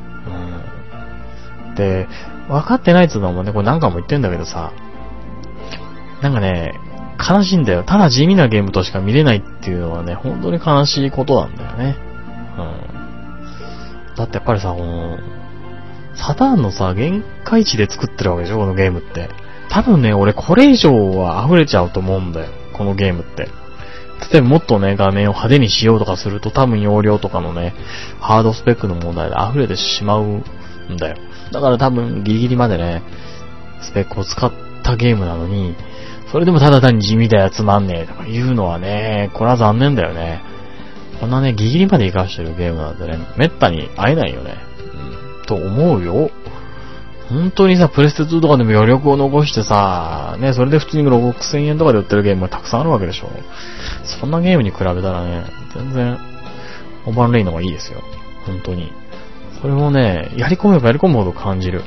で、わかってないっていうのもね、これ何回も言ってんだけどさ、なんかね、悲しいんだよ。ただ地味なゲームとしか見れないっていうのはね、本当に悲しいことなんだよね。だってやっぱりさ、サターンのさ、限界値で作ってるわけでしょ、このゲームって。多分ね、俺これ以上は溢れちゃうと思うんだよ、このゲームって。例えばもっとね、画面を派手にしようとかすると多分容量とかのね、ハードスペックの問題で溢れてしまうんだよ。だから多分ギリギリまでね、スペックを使ったゲームなのに、それでもただ単に地味だよ、つまんねえとか言うのはね、これは残念だよね。こんなね、ギリギリまで活かしてるゲームなんてね、めったに会えないよね。と思うよ。本当にさ、プレステ2とかでも余力を残してさ、ね、それで普通に6000円とかで売ってるゲームがたくさんあるわけでしょ。そんなゲームに比べたらね、全然、オーバーレイの方がいいですよ。本当に。それをね、やり込めばやり込むほど感じる。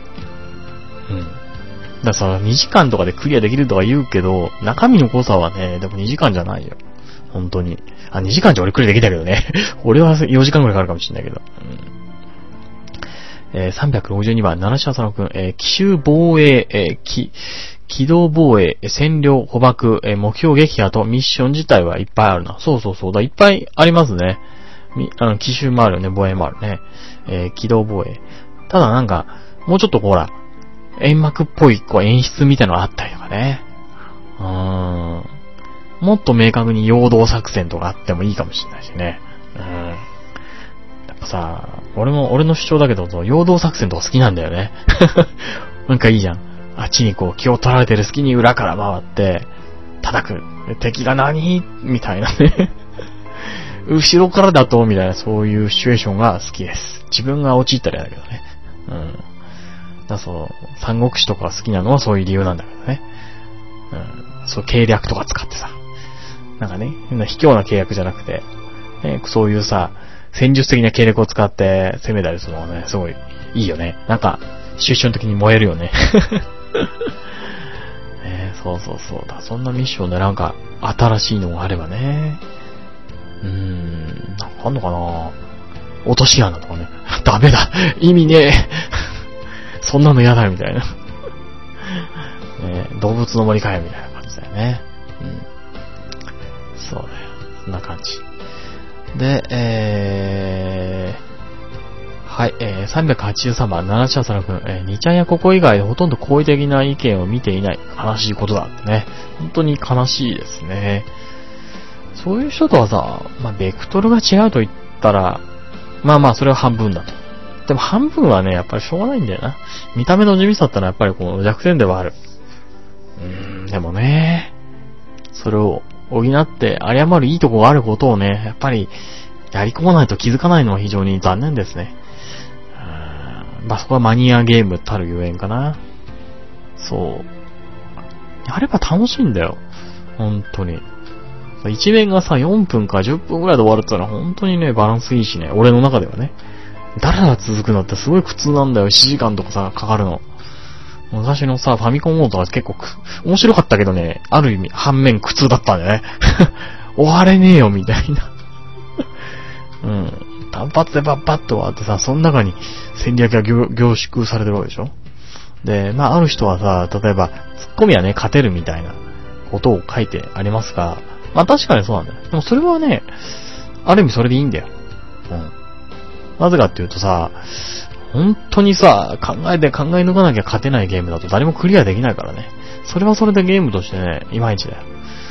だからさ、2時間とかでクリアできるとか言うけど、中身の濃さはね、でも2時間じゃないよ。本当に。2時間じゃ俺クリアできたけどね。俺は4時間くらいかかるかもしれないけど。362番、七島佐野くん、奇襲防衛、機動防衛、占領、捕獲、目標撃破とミッション自体はいっぱいあるな。そう。いっぱいありますね。奇襲もあるよね、防衛もあるね。機動防衛。ただなんか、もうちょっとほら、煙幕っぽい演出みたいなのがあったりとかね。もっと明確に陽動作戦とかあってもいいかもしれないしね。やっぱさ、俺の主張だけど、陽動作戦とか好きなんだよね。なんかいいじゃん。あっちに気を取られてる隙に裏から回って、叩く。敵が何みたいなね。後ろからだと、みたいな、そういうシチュエーションが好きです。自分が陥ったらやだけどね。だ三国志とか好きなのはそういう理由なんだけどね。そう計略とか使ってさ。なんかね、卑怯な計略じゃなくて、そういうさ、戦術的な計略を使って攻めたりするのはね、すごいいいよね。なんか、シチュエーション的に燃えるよね。そうだ。そんなミッションでなんか、新しいのがあればね。なんかあんのかな？落とし穴とかね。ダメだ。意味ねえ。そんなの嫌だみたいな。動物の森かよみたいな感じだよね。そうだよ。そんな感じ。で、はい、383番、七茶さんくん、にちゃんやここ以外でほとんど好意的な意見を見ていない。悲しいことだってね。本当に悲しいですね。そういう人とはさ、ベクトルが違うと言ったら、それは半分だと。でも半分はね、やっぱりしょうがないんだよな。見た目の地味さってのはやっぱり弱点ではある。でもね、それを補って謝るいいとこがあることをね、やっぱりやり込まないと気づかないのは非常に残念ですね。そこはマニアゲームたるゆえんかな。そう。やれば楽しいんだよ。本当に。一面がさ、4分か10分くらいで終わるってのは本当にね、バランスいいしね。俺の中ではね。だらだら続くのってすごい苦痛なんだよ。1時間とかさ、かかるの。昔のさ、ファミコンモードは結構面白かったけどね、ある意味、反面苦痛だったんだよね。終われねえよ、みたいな。単発でバッバッと終わってさ、その中に戦略が凝縮されてるわけでしょ。で、ある人はさ、例えば、ツッコミはね、勝てるみたいなことを書いてありますが、確かにそうなんだよ。でもそれはね、ある意味それでいいんだよ。なぜかっていうとさ、本当にさ、考え抜かなきゃ勝てないゲームだと誰もクリアできないからね。それはそれでゲームとしてね、いまいちだよ。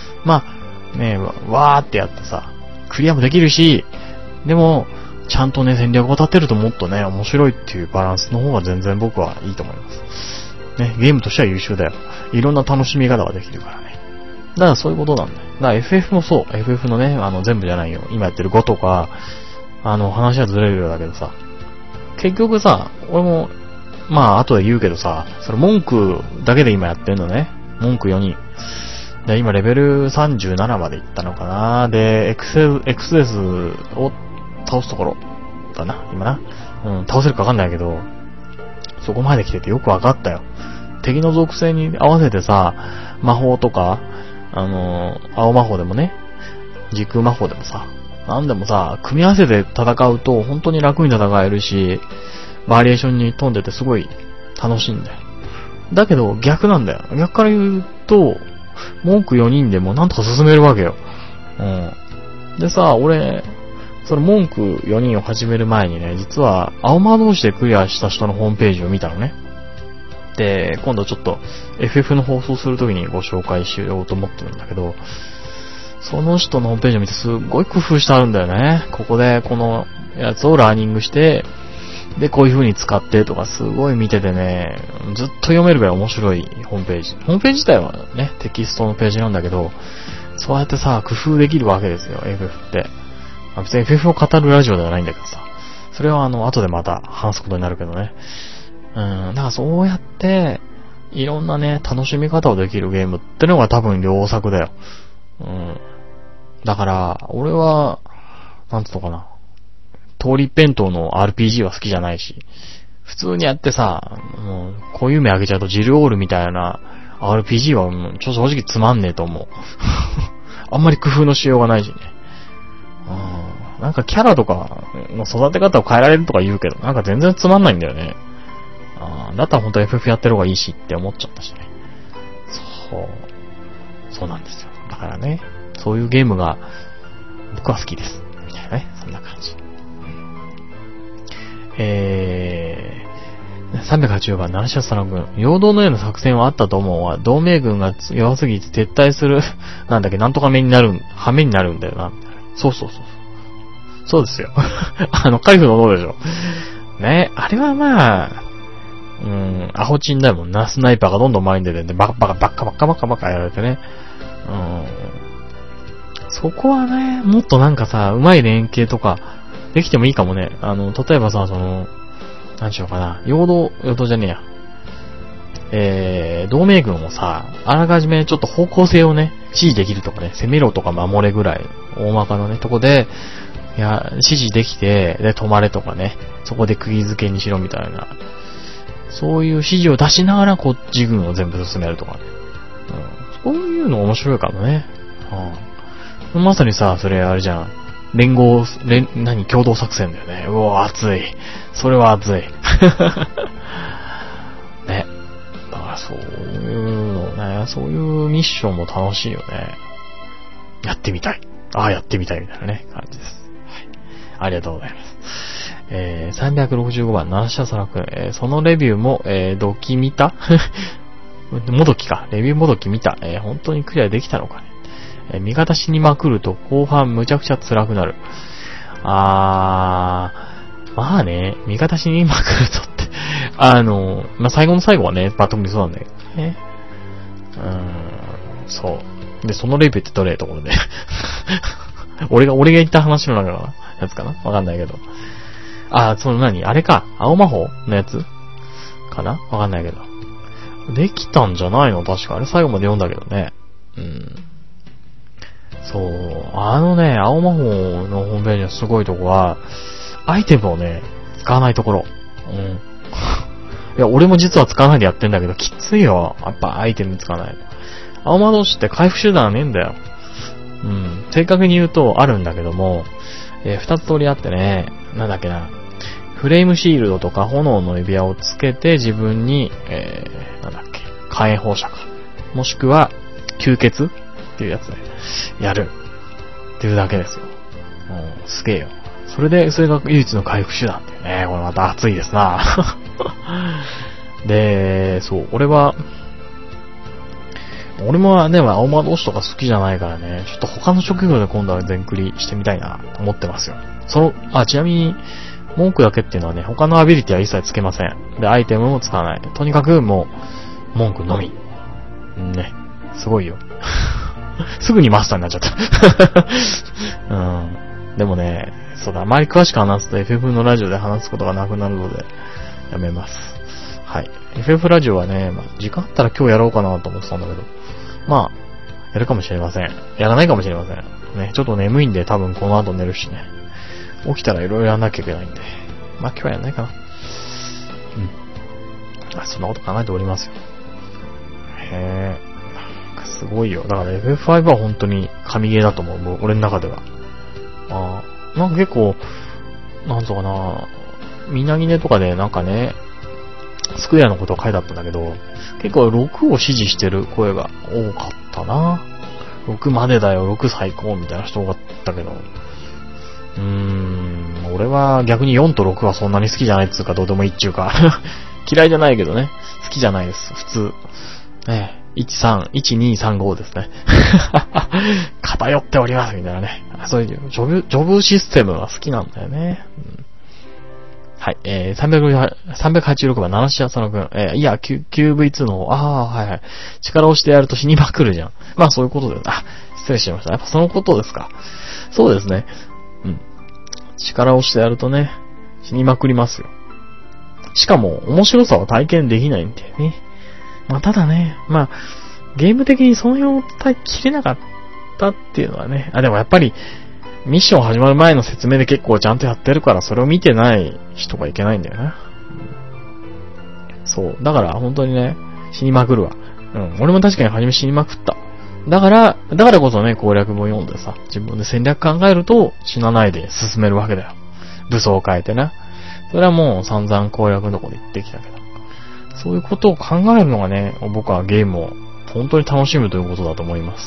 わーってやってさ、クリアもできるし、でも、ちゃんとね、戦略を立てるともっとね、面白いっていうバランスの方が全然僕はいいと思います。ね、ゲームとしては優秀だよ。いろんな楽しみ方ができるからね。だからそういうことなんだよ。だから FF もそう。FF のね、全部じゃないよ。今やってる5とか、話はずれるようだけどさ。結局さ、俺もまあ、後で言うけどさ、それ文句だけで今やってんのね。文句4人。で、今レベル37まで行ったのかな。で、エクセスを倒すところだな、今な。倒せるかわかんないけど、そこまで来ててよくわかったよ。敵の属性に合わせてさ、魔法とか、青魔法でもね、時空魔法でもさ、なんでもさ、組み合わせて戦うと本当に楽に戦えるし、バリエーションに富んでてすごい楽しいんだよ。だけど逆なんだよ。逆から言うと、文句4人でもなんとか進めるわけよ。でさ、俺、その文句4人を始める前にね、実は青魔同士でクリアした人のホームページを見たのね。で、今度ちょっと FF の放送するときにご紹介しようと思ってるんだけど、その人のホームページを見てすっごい工夫してあるんだよね。ここでこのやつをラーニングして、で、こういう風に使ってとかすごい見ててね、ずっと読めるぐらい面白いホームページ。ホームページ自体はね、テキストのページなんだけど、そうやってさ、工夫できるわけですよ、FF って。別に FF を語るラジオではないんだけどさ。それは後でまた話すことになるけどね。だからそうやって、いろんなね、楽しみ方をできるゲームってのが多分良作だよ。だから、俺は、なんつうのかな。通り一辺倒の RPG は好きじゃないし、普通にやってさ、もう、こういう目開けちゃうとジルオールみたいな RPG は正直つまんねえと思う。あんまり工夫のしようがないしね。なんかキャラとかの育て方を変えられるとか言うけど、なんか全然つまんないんだよね。だったら本当 FF やってる方がいいしって思っちゃったしね。そうなんですよ。だからね、そういうゲームが僕は好きです。みたいなね、そんな感じ。380番、七社さん軍。陽動のような作戦はあったと思うわ。同盟軍が弱すぎて撤退する、なんだっけ、なんとか目になる、羽目になるんだよな。そう。そうですよ。カリフの脳でしょ。ね、あれはまあ、アホチンだもんな。スナイパーがどんどん前に出てて、バカやられてね。そこはね、もっとなんかさ、うまい連携とか、できてもいいかもね。例えばさ、なんしようかな。陽動じゃねえや。同盟軍をさ、あらかじめちょっと方向性をね、指示できるとかね、攻めろとか守れぐらい、大まかのね、とこで、指示できて、で、止まれとかね、そこで釘付けにしろみたいな。そういう指示を出しながら、こっち軍を全部進めるとかね。そういうの面白いかもね。まさにさ、それあれじゃん。共同作戦だよね。うわ、熱い。それは熱い。ね。だからそういうのね、そういうミッションも楽しいよね。やってみたい。やってみたいみたいなね、感じです。はい。ありがとうございます。365番、七社さらくん。そのレビューも、ドキ見たもどきか。レビューもどき見た。本当にクリアできたのかね。味方死にまくると後半むちゃくちゃ辛くなる。まあね、味方死にまくるとって、最後の最後はね、特にそうなんだけどね。そう。で、そのレビューってどれところで。俺が言った話の中のやつかなわかんないけど。あれか。青魔法のやつかなわかんないけど。できたんじゃないの確か。あれ最後まで読んだけどね。そう。青魔法のホームページのすごいとこは、アイテムをね、使わないところ。いや、俺も実は使わないでやってんだけど、きついよ。やっぱアイテム使わない。青魔同士って回復手段はねえんだよ。正確に言うとあるんだけども、二つ通りあってね、なんだっけな。フレームシールドとか炎の指輪をつけて自分に、なんだっけ、火炎放射か。もしくは、吸血っていうやつで、やる。っていうだけですよ。すげえよ。それが唯一の回復手段っていうね。これまた熱いですな。で、そう、俺もね、青魔同士とか好きじゃないからね、ちょっと他の職業で今度は全クリしてみたいなと思ってますよ。ちなみに、文句だけっていうのはね、他のアビリティは一切つけません。で、アイテムも使わない。とにかくもう、文句のみ。ね、すごいよ。すぐにマスターになっちゃった。でもね、そうだ、あまり詳しく話すと FF のラジオで話すことがなくなるので、やめます。 はい。FF ラジオはね、まあ、時間あったら今日やろうかなと思ってたんだけど、まあ、やるかもしれません。やらないかもしれません。ね、ちょっと眠いんで多分この後寝るしね。起きたらいろいろやんなきゃいけないんで。まあ今日はやんないかな。そんなこと考えておりますよ。へぇ。すごいよ。だから FF5 は本当に神ゲーだと思う。もう俺の中では。なんか結構、なんとかな、みなぎねとかでなんかね、スクエアのことが書いてあったんだけど、結構6を支持してる声が多かったな。6までだよ、6最高みたいな人多かったけど。俺は逆に4と6はそんなに好きじゃないっつうかどうでもいいっちゅうか。嫌いじゃないけどね。好きじゃないです。普通。1235ですね。偏っておりますみたいなね。そういうジョブシステムは好きなんだよね。はい。386番、七シアサノ君。いや、QV2 の方。はいはい。力を押してやると死にまくるじゃん。まあそういうことです。失礼しました。やっぱそのことですか。そうですね。力を押してやるとね、死にまくりますよ。しかも、面白さは体験できないんだよね。まあただね、まあ、ゲーム的にその辺を伝えきれなかったっていうのはね。でもやっぱり、ミッション始まる前の説明で結構ちゃんとやってるから、それを見てない人がいけないんだよな。そう。だから本当にね、死にまくるわ。俺も確かに初め死にまくった。だからこそね、攻略本読んでさ、自分で戦略考えると死なないで進めるわけだよ。武装を変えてな。それはもう散々攻略のとこで言ってきたけど。そういうことを考えるのがね、僕はゲームを本当に楽しむということだと思います。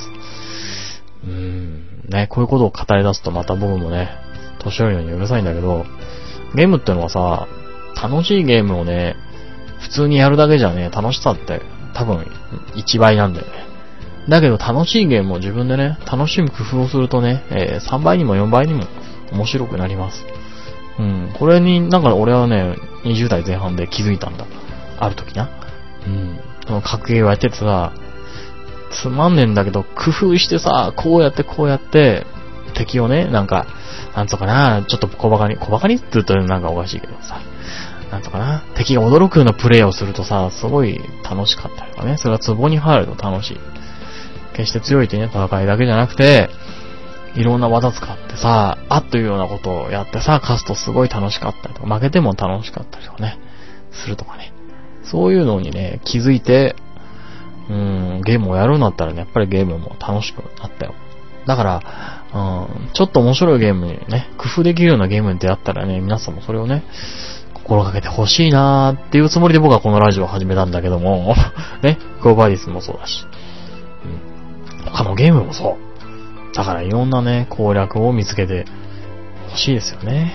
ね、こういうことを語り出すとまた僕もね、年寄りのにうるさいんだけど、ゲームってのはさ、楽しいゲームをね、普通にやるだけじゃね、楽しさって多分1倍なんだよね。だけど楽しいゲームを自分でね、楽しむ工夫をするとね、3倍にも4倍にも面白くなります。これになんか俺はね、20代前半で気づいたんだ。ある時な。その格ゲーをやっててさ、つまんねえんだけど、工夫してさ、こうやって敵をね、なんとかな、ちょっと小馬鹿にって言うとなんかおかしいけどさ、なんとかな、敵が驚くようなプレイをするとさ、すごい楽しかったりとかね、それはツボに入ると楽しい。決して強い手ね、戦いだけじゃなくて、いろんな技使ってさ、というようなことをやってさ、勝つとすごい楽しかったりとか、負けても楽しかったりとかね、するとかね。そういうのにね、気づいて、ゲームをやるんだったらね、やっぱりゲームも楽しくなったよ。だから、ちょっと面白いゲームにね、工夫できるようなゲームに出会ったらね、皆さんもそれをね、心がけてほしいなーっていうつもりで僕はこのラジオを始めたんだけども、ね、ゴーバーディスもそうだし、他のゲームもそう。だからいろんなね、攻略を見つけてほしいですよね。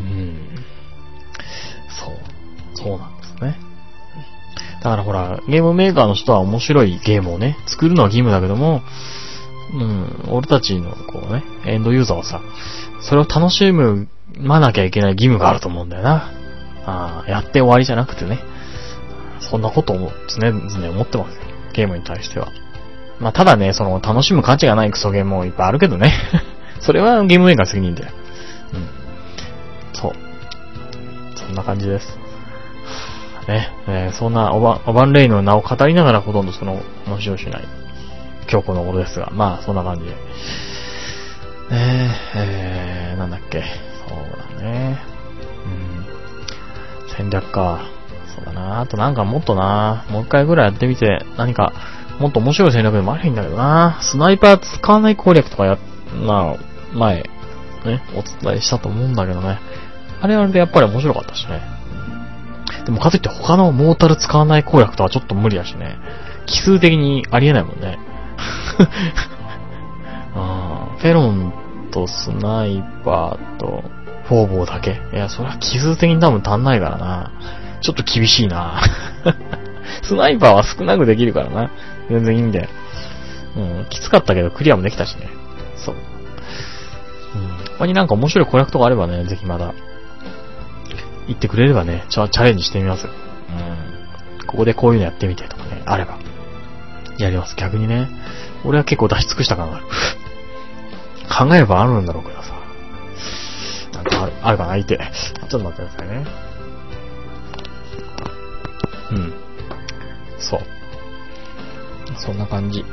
そうなんですね。だからほら、ゲームメーカーの人は面白いゲームをね、作るのは義務だけども、俺たちのこうね、エンドユーザーはさ、それを楽しまなきゃいけない義務があると思うんだよな。やって終わりじゃなくてね、そんなことを常々思ってますよ。ゲームに対しては。まあ、ただね、その楽しむ価値がないクソゲームもいっぱいあるけどね。それはゲームメーカー責任だよ。そう。そんな感じです。ね、そんなオバンレイの名を語りながらほとんどその話をしない今日この頃ですが、まあそんな感じで。なんだっけ。そうだね。戦略か。そうだな。あとなんかもっとな、もう一回ぐらいやってみて、何かもっと面白い戦略でもありゃいいんだけどな。スナイパー使わない攻略とか前、ね、お伝えしたと思うんだけどね。あれでやっぱり面白かったしね。でもかといって他のモータル使わない攻略とはちょっと無理だしね。奇数的にありえないもんね。フェロンとスナイパーとフォーボーだけ。いや、それは奇数的に多分足んないからな。ちょっと厳しいな。スナイパーは少なくできるからな。全然いいんだよ。きつかったけどクリアもできたしね。そう。他になんか面白い攻略とかあればね、ぜひまだ言ってくれればね、チャレンジしてみますよ。ここでこういうのやってみてとかね、あれば。やります。逆にね。俺は結構出し尽くした感がある。考えればあるんだろうけどさ。なんかあるかな、相手。ちょっと待ってくださいね。 うん。そう。そんな感じ。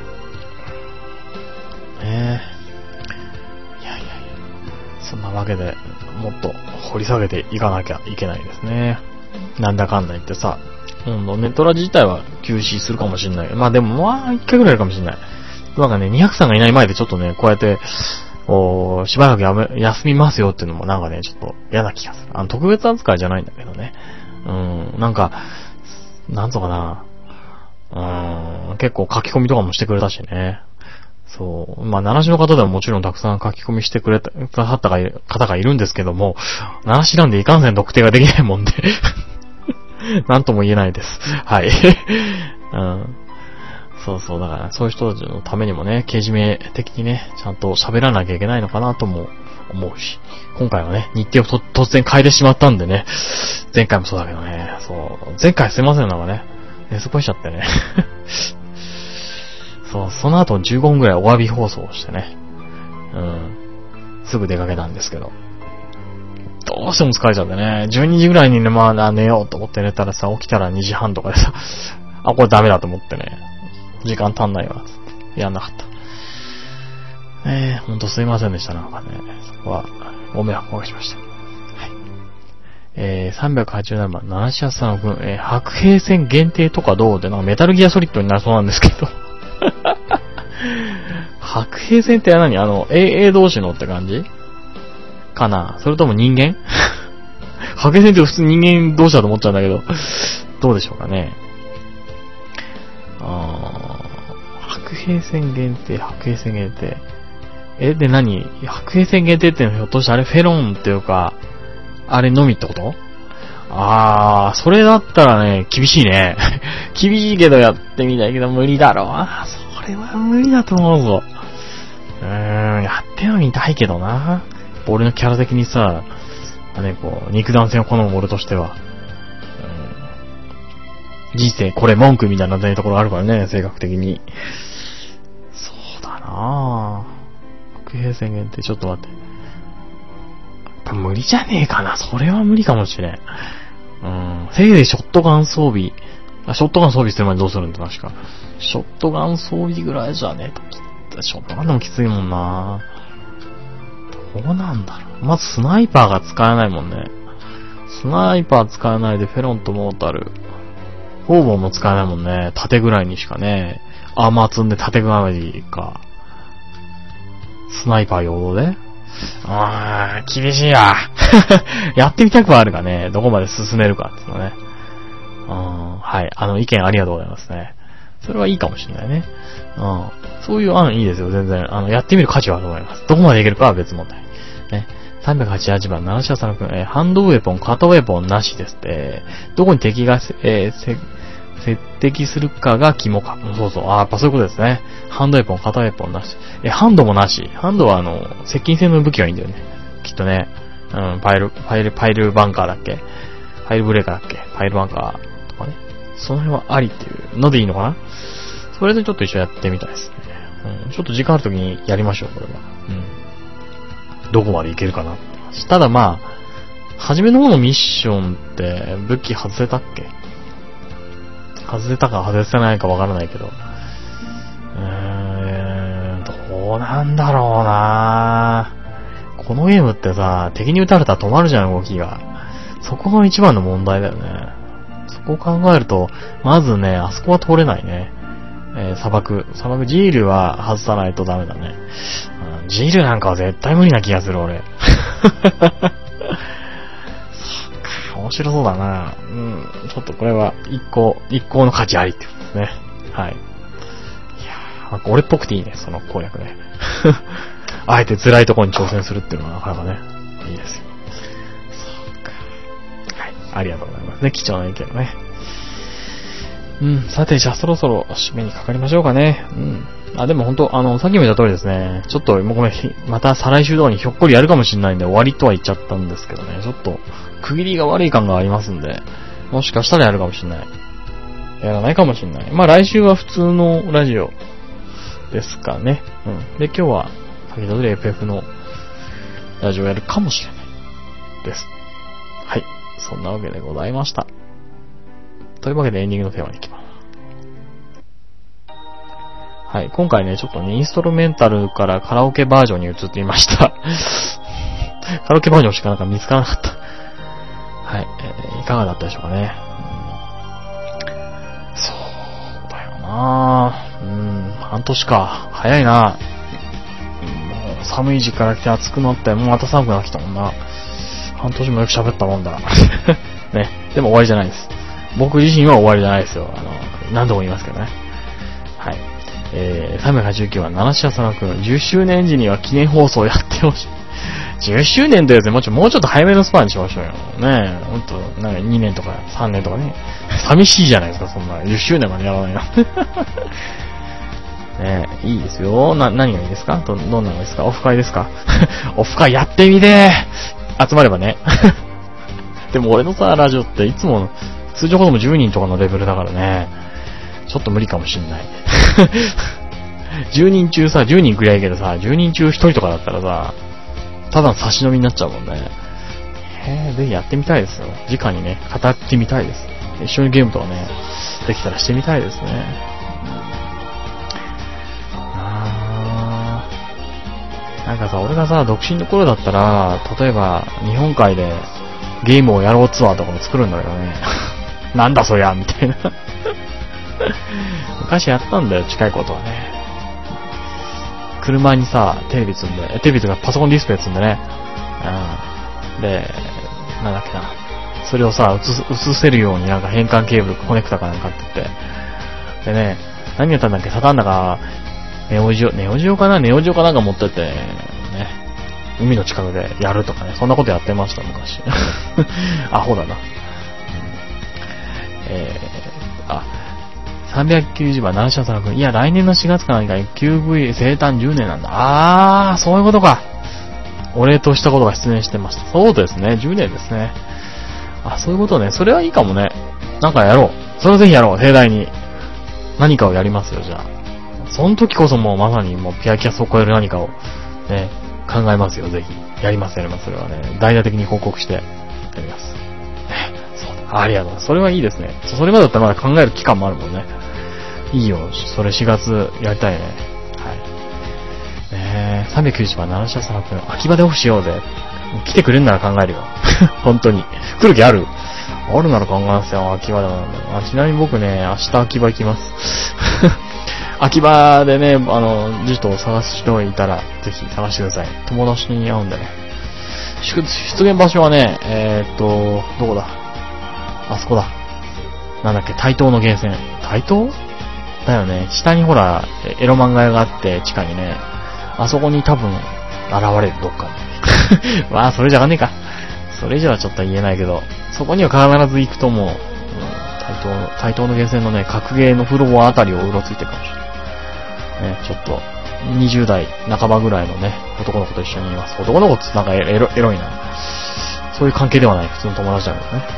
そんなわけで、もっと掘り下げていかなきゃいけないですね。なんだかんだ言ってさ、ネトラ自体は休止するかもしんない。まあでも一回ぐらいあるかもしんない。なんかね、200さんがいない前でちょっとね、こうやって、しばらく休みますよっていうのもなんかね、ちょっと嫌な気がする。特別扱いじゃないんだけどね。なんか、なんとかな。結構書き込みとかもしてくれたしね。そう。まあ、奈良市の方でももちろんたくさん書き込みしてくれた方がいるんですけども、奈良市なんでいかんせん特定ができないもんで、なんとも言えないです。はい。そうそう、だからそういう人たちのためにもね、けじめ的にね、ちゃんと喋らなきゃいけないのかなとも思うし、今回はね、日程を突然変えてしまったんでね、前回もそうだけどね、そう、前回すいませんなんかね、寝過ごしちゃってね。そう、その後15分くらいお詫び放送をしてね、すぐ出かけたんですけど、どうしても疲れちゃってね、12時ぐらいにね、まあ寝ようと思って寝たらさ、起きたら2時半とかでさ、これダメだと思ってね、時間足んないわ。やんなかった。ほんとすいませんでした。なんかね、そこは、ご迷惑をおかけしました。はい。387番、ナナシアさんの分、白兵戦限定とかどうで、なんかメタルギアソリッドになりそうなんですけど。白兵戦って何AA 同士のって感じかな？それとも人間白兵戦って普通人間同士だと思っちゃうんだけど、どうでしょうかね。白兵戦限定。で何？白兵戦限定ってのはひょっとしてあれフェロンっていうか、あれのみってこと？それだったらね、厳しいね。厳しいけどやってみたいけど無理だろう。それは無理だと思うぞ。やってはみたいけどな。俺のキャラ的にさ、肉弾戦を好む俺としては。人生これ文句みたいなところあるからね、性格的に。そうだなぁ。白兵戦限定、ちょっと待って。やっぱ無理じゃねえかな。それは無理かもしれん。せいぜいショットガン装備。ショットガン装備する前にどうするんだ、確か。ショットガン装備ぐらいじゃねえと。ショットガンでもきついもんなぁ。どうなんだろう。まずスナイパーが使えないもんね。スナイパー使えないでフェロンとモータル。フォーボンも使えないもんね。縦ぐらいにしかね。アーマー積んで縦ぐらいか。スナイパー用で厳しいや。やってみたくはあるがね、どこまで進めるかっていうのね。はい。意見ありがとうございますね。それはいいかもしれないね。そういう案いいですよ、全然。やってみる価値はあると思います。どこまでいけるかは別問題。ね。388番、七社さんくん、ハンドウェポン、肩ウェポンなしですって。どこに敵が、接敵するかが肝か。そうそう。やっぱそういうことですね。ハンドウェポン、肩ウェポンなし。ハンドもなし。ハンドは接近戦の武器がいいんだよね。きっとね。パイルバンカーだっけ？パイルブレーカーだっけ？パイルバンカーとかね。その辺はありっていうのでいいのかな？それでちょっと一緒やってみたいですね。ちょっと時間あるときにやりましょう、これは。どこまでいけるかなって話。ただまあ、初めの方のミッションって武器外せたっけ？外せたか外せないかわからないけど。どうなんだろうなこのゲームってさ、敵に撃たれたら止まるじゃん、動きが。そこが一番の問題だよね。そこを考えると、まずね、あそこは通れないね。砂漠、ジールは外さないとダメだね。ジールなんかは絶対無理な気がする、俺。そっか、面白そうだなちょっとこれは一向の価値ありってことですね。はい。いやなんか俺っぽくていいね、その攻略ね。あえて辛いところに挑戦するっていうのはなかなかね、いいですよ。そうか。はい。ありがとうございますね。貴重な意見ね。さて、じゃあそろそろ締めにかかりましょうかね。でも本当さっきも言った通りですね。ちょっと、もうごめん、また再来週とかにひょっこりやるかもしれないんで終わりとは言っちゃったんですけどね。ちょっと、区切りが悪い感がありますんで、もしかしたらやるかもしれない。やらないかもしれない。まあ来週は普通のラジオですかね。で、今日は、先ほどで FF のラジオやるかもしれないです。はい。そんなわけでございました。 というわけでエンディングのテーマに行きます。はい。今回ね、ちょっとね、インストルメンタルからカラオケバージョンに移ってみました。カラオケバージョンしかなんか見つからなかった。はい。いかがだったでしょうかね。そうだよな半年か。早いな。もう寒い時期から来て暑くなって、もうまた寒くなってきたもんな。半年もよく喋ったもんだ。ね。でも終わりじゃないです。僕自身は終わりじゃないですよ。何度も言いますけどね。はい。389は七社さんくん、10周年時には記念放送やってほしい。10周年というやつもうちょっと早めのスパンにしましょうよ。ねえ、ほんと、なんか2年とか3年とかね。寂しいじゃないですか、そんな。10周年までやらないの。ねえ、いいですよ。何がいいですか？どんなのですか？オフ会ですか？オフ会やってみてー！集まればね。でも俺のさ、ラジオっていつも通常ほども10人とかのレベルだからね。ちょっと無理かもしんない。10人中さ、10人くりゃいいけどさ、10人中1人とかだったらさ、ただの差し飲みになっちゃうもんね。ぜひやってみたいですよ。直にね、語ってみたいです。一緒にゲームとかね、できたらしてみたいですね。なんかさ、俺がさ、独身の頃だったら、例えば、日本海でゲームをやろうツアーとかも作るんだけどね。なんだそりゃ、みたいな。昔やったんだよ、近いことはね。車にさ、テレビ積んで、テレビとかパソコンディスプレイ積んでね。で、なんだっけな。それをさ、映せるようになんか変換ケーブル、コネクタかなんかって言って。でね、何やったんだっけ、サタンだか、ネオジオかなんか持ってって、ね、海の近くでやるとかね、そんなことやってました、昔。アホだな。390番、七社さんくん。いや、来年の4月か何かに QV 生誕10年なんだ。そういうことか。お礼としたことが出演してました。そうですね、10年ですね。そういうことね。それはいいかもね。なんかやろう。それをぜひやろう、盛大に。何かをやりますよ、じゃあ。その時こそもうまさにもうピアキャスを超える何かをね、考えますよ、ぜひ。やります。それはね、大々的に報告してやります。そうだ。ありがとうございます。それはいいですね。それまでだったらまだ考える期間もあるもんね。いいよ、それ4月やりたいね。はい。390番、七社さんくん、秋葉でオフしようぜ。来てくれんなら考えるよ。本当に。来る気あるなら考えますよ、秋葉でも。ちなみに僕ね、明日秋葉行きます。秋葉でね、ジトを探す人がいたら、ぜひ探してください。友達に会うんでね。出現場所はね、どこだ？あそこだ。なんだっけ、台東の源泉。台東？だよね。下にほら、エロ漫画屋があって、地下にね。あそこに多分、現れる、どっかに。まあ、それじゃわかんねえか。それ以上はちょっと言えないけど、そこには必ず行くと思う。台東の源泉のね、格ゲーのフロアあたりをうろついてるかもしれない。ね、ちょっと、20代半ばぐらいのね、男の子と一緒にいます。男の子ってなんかエロいな。そういう関係ではない、普通の友達だけどね。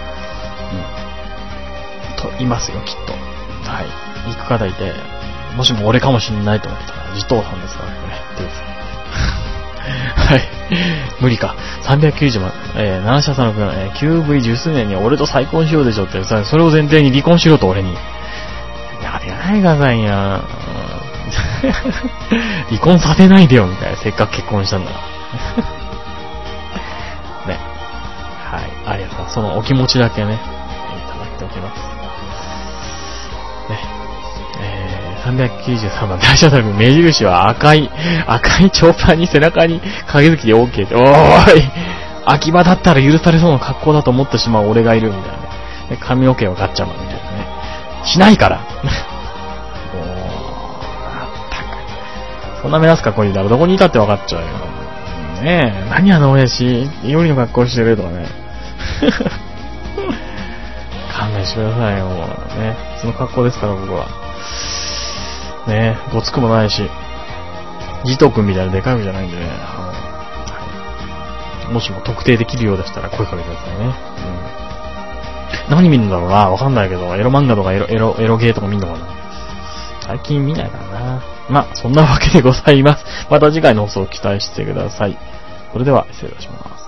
いますよ、きっと。はい。行く方いて、もしも俺かもしんないと思ったら、地頭さんですからね、っていう。はい。無理か。390万。七社さんのくん、QV10 数年に俺と再婚しようでしょって、それを前提に離婚しろと俺に。やめないでくださいよ。離婚させないでよ、みたいな。せっかく結婚したんだ。ね。はい。ありがとうございます。そのお気持ちだけね、いただいておきます。ね。393番、大社さんの目印は赤いチョーパーに背中に影月で OK って、おーい秋葉だったら許されそうな格好だと思ってしまう俺がいるみたいなね。髪の毛はガッチャマンみたいなね。しないからそんな目立つ格好にいたらどこにいたって分かっちゃうよ。ねえ、何親父、よりの格好してるとかね。勘弁してくださいよ、もうね。その格好ですから僕は。ねえ、ごつくもないし、ジト君みたいなでかいわけじゃないんでね。もしも特定できるようでしたら声かけてくださいね。何見るんだろうな、わかんないけど、エロ漫画とかエロゲーとか見るのかな。最近見ないからな。まあ、そんなわけでございます。また次回の放送を期待してください。それでは、失礼いたします。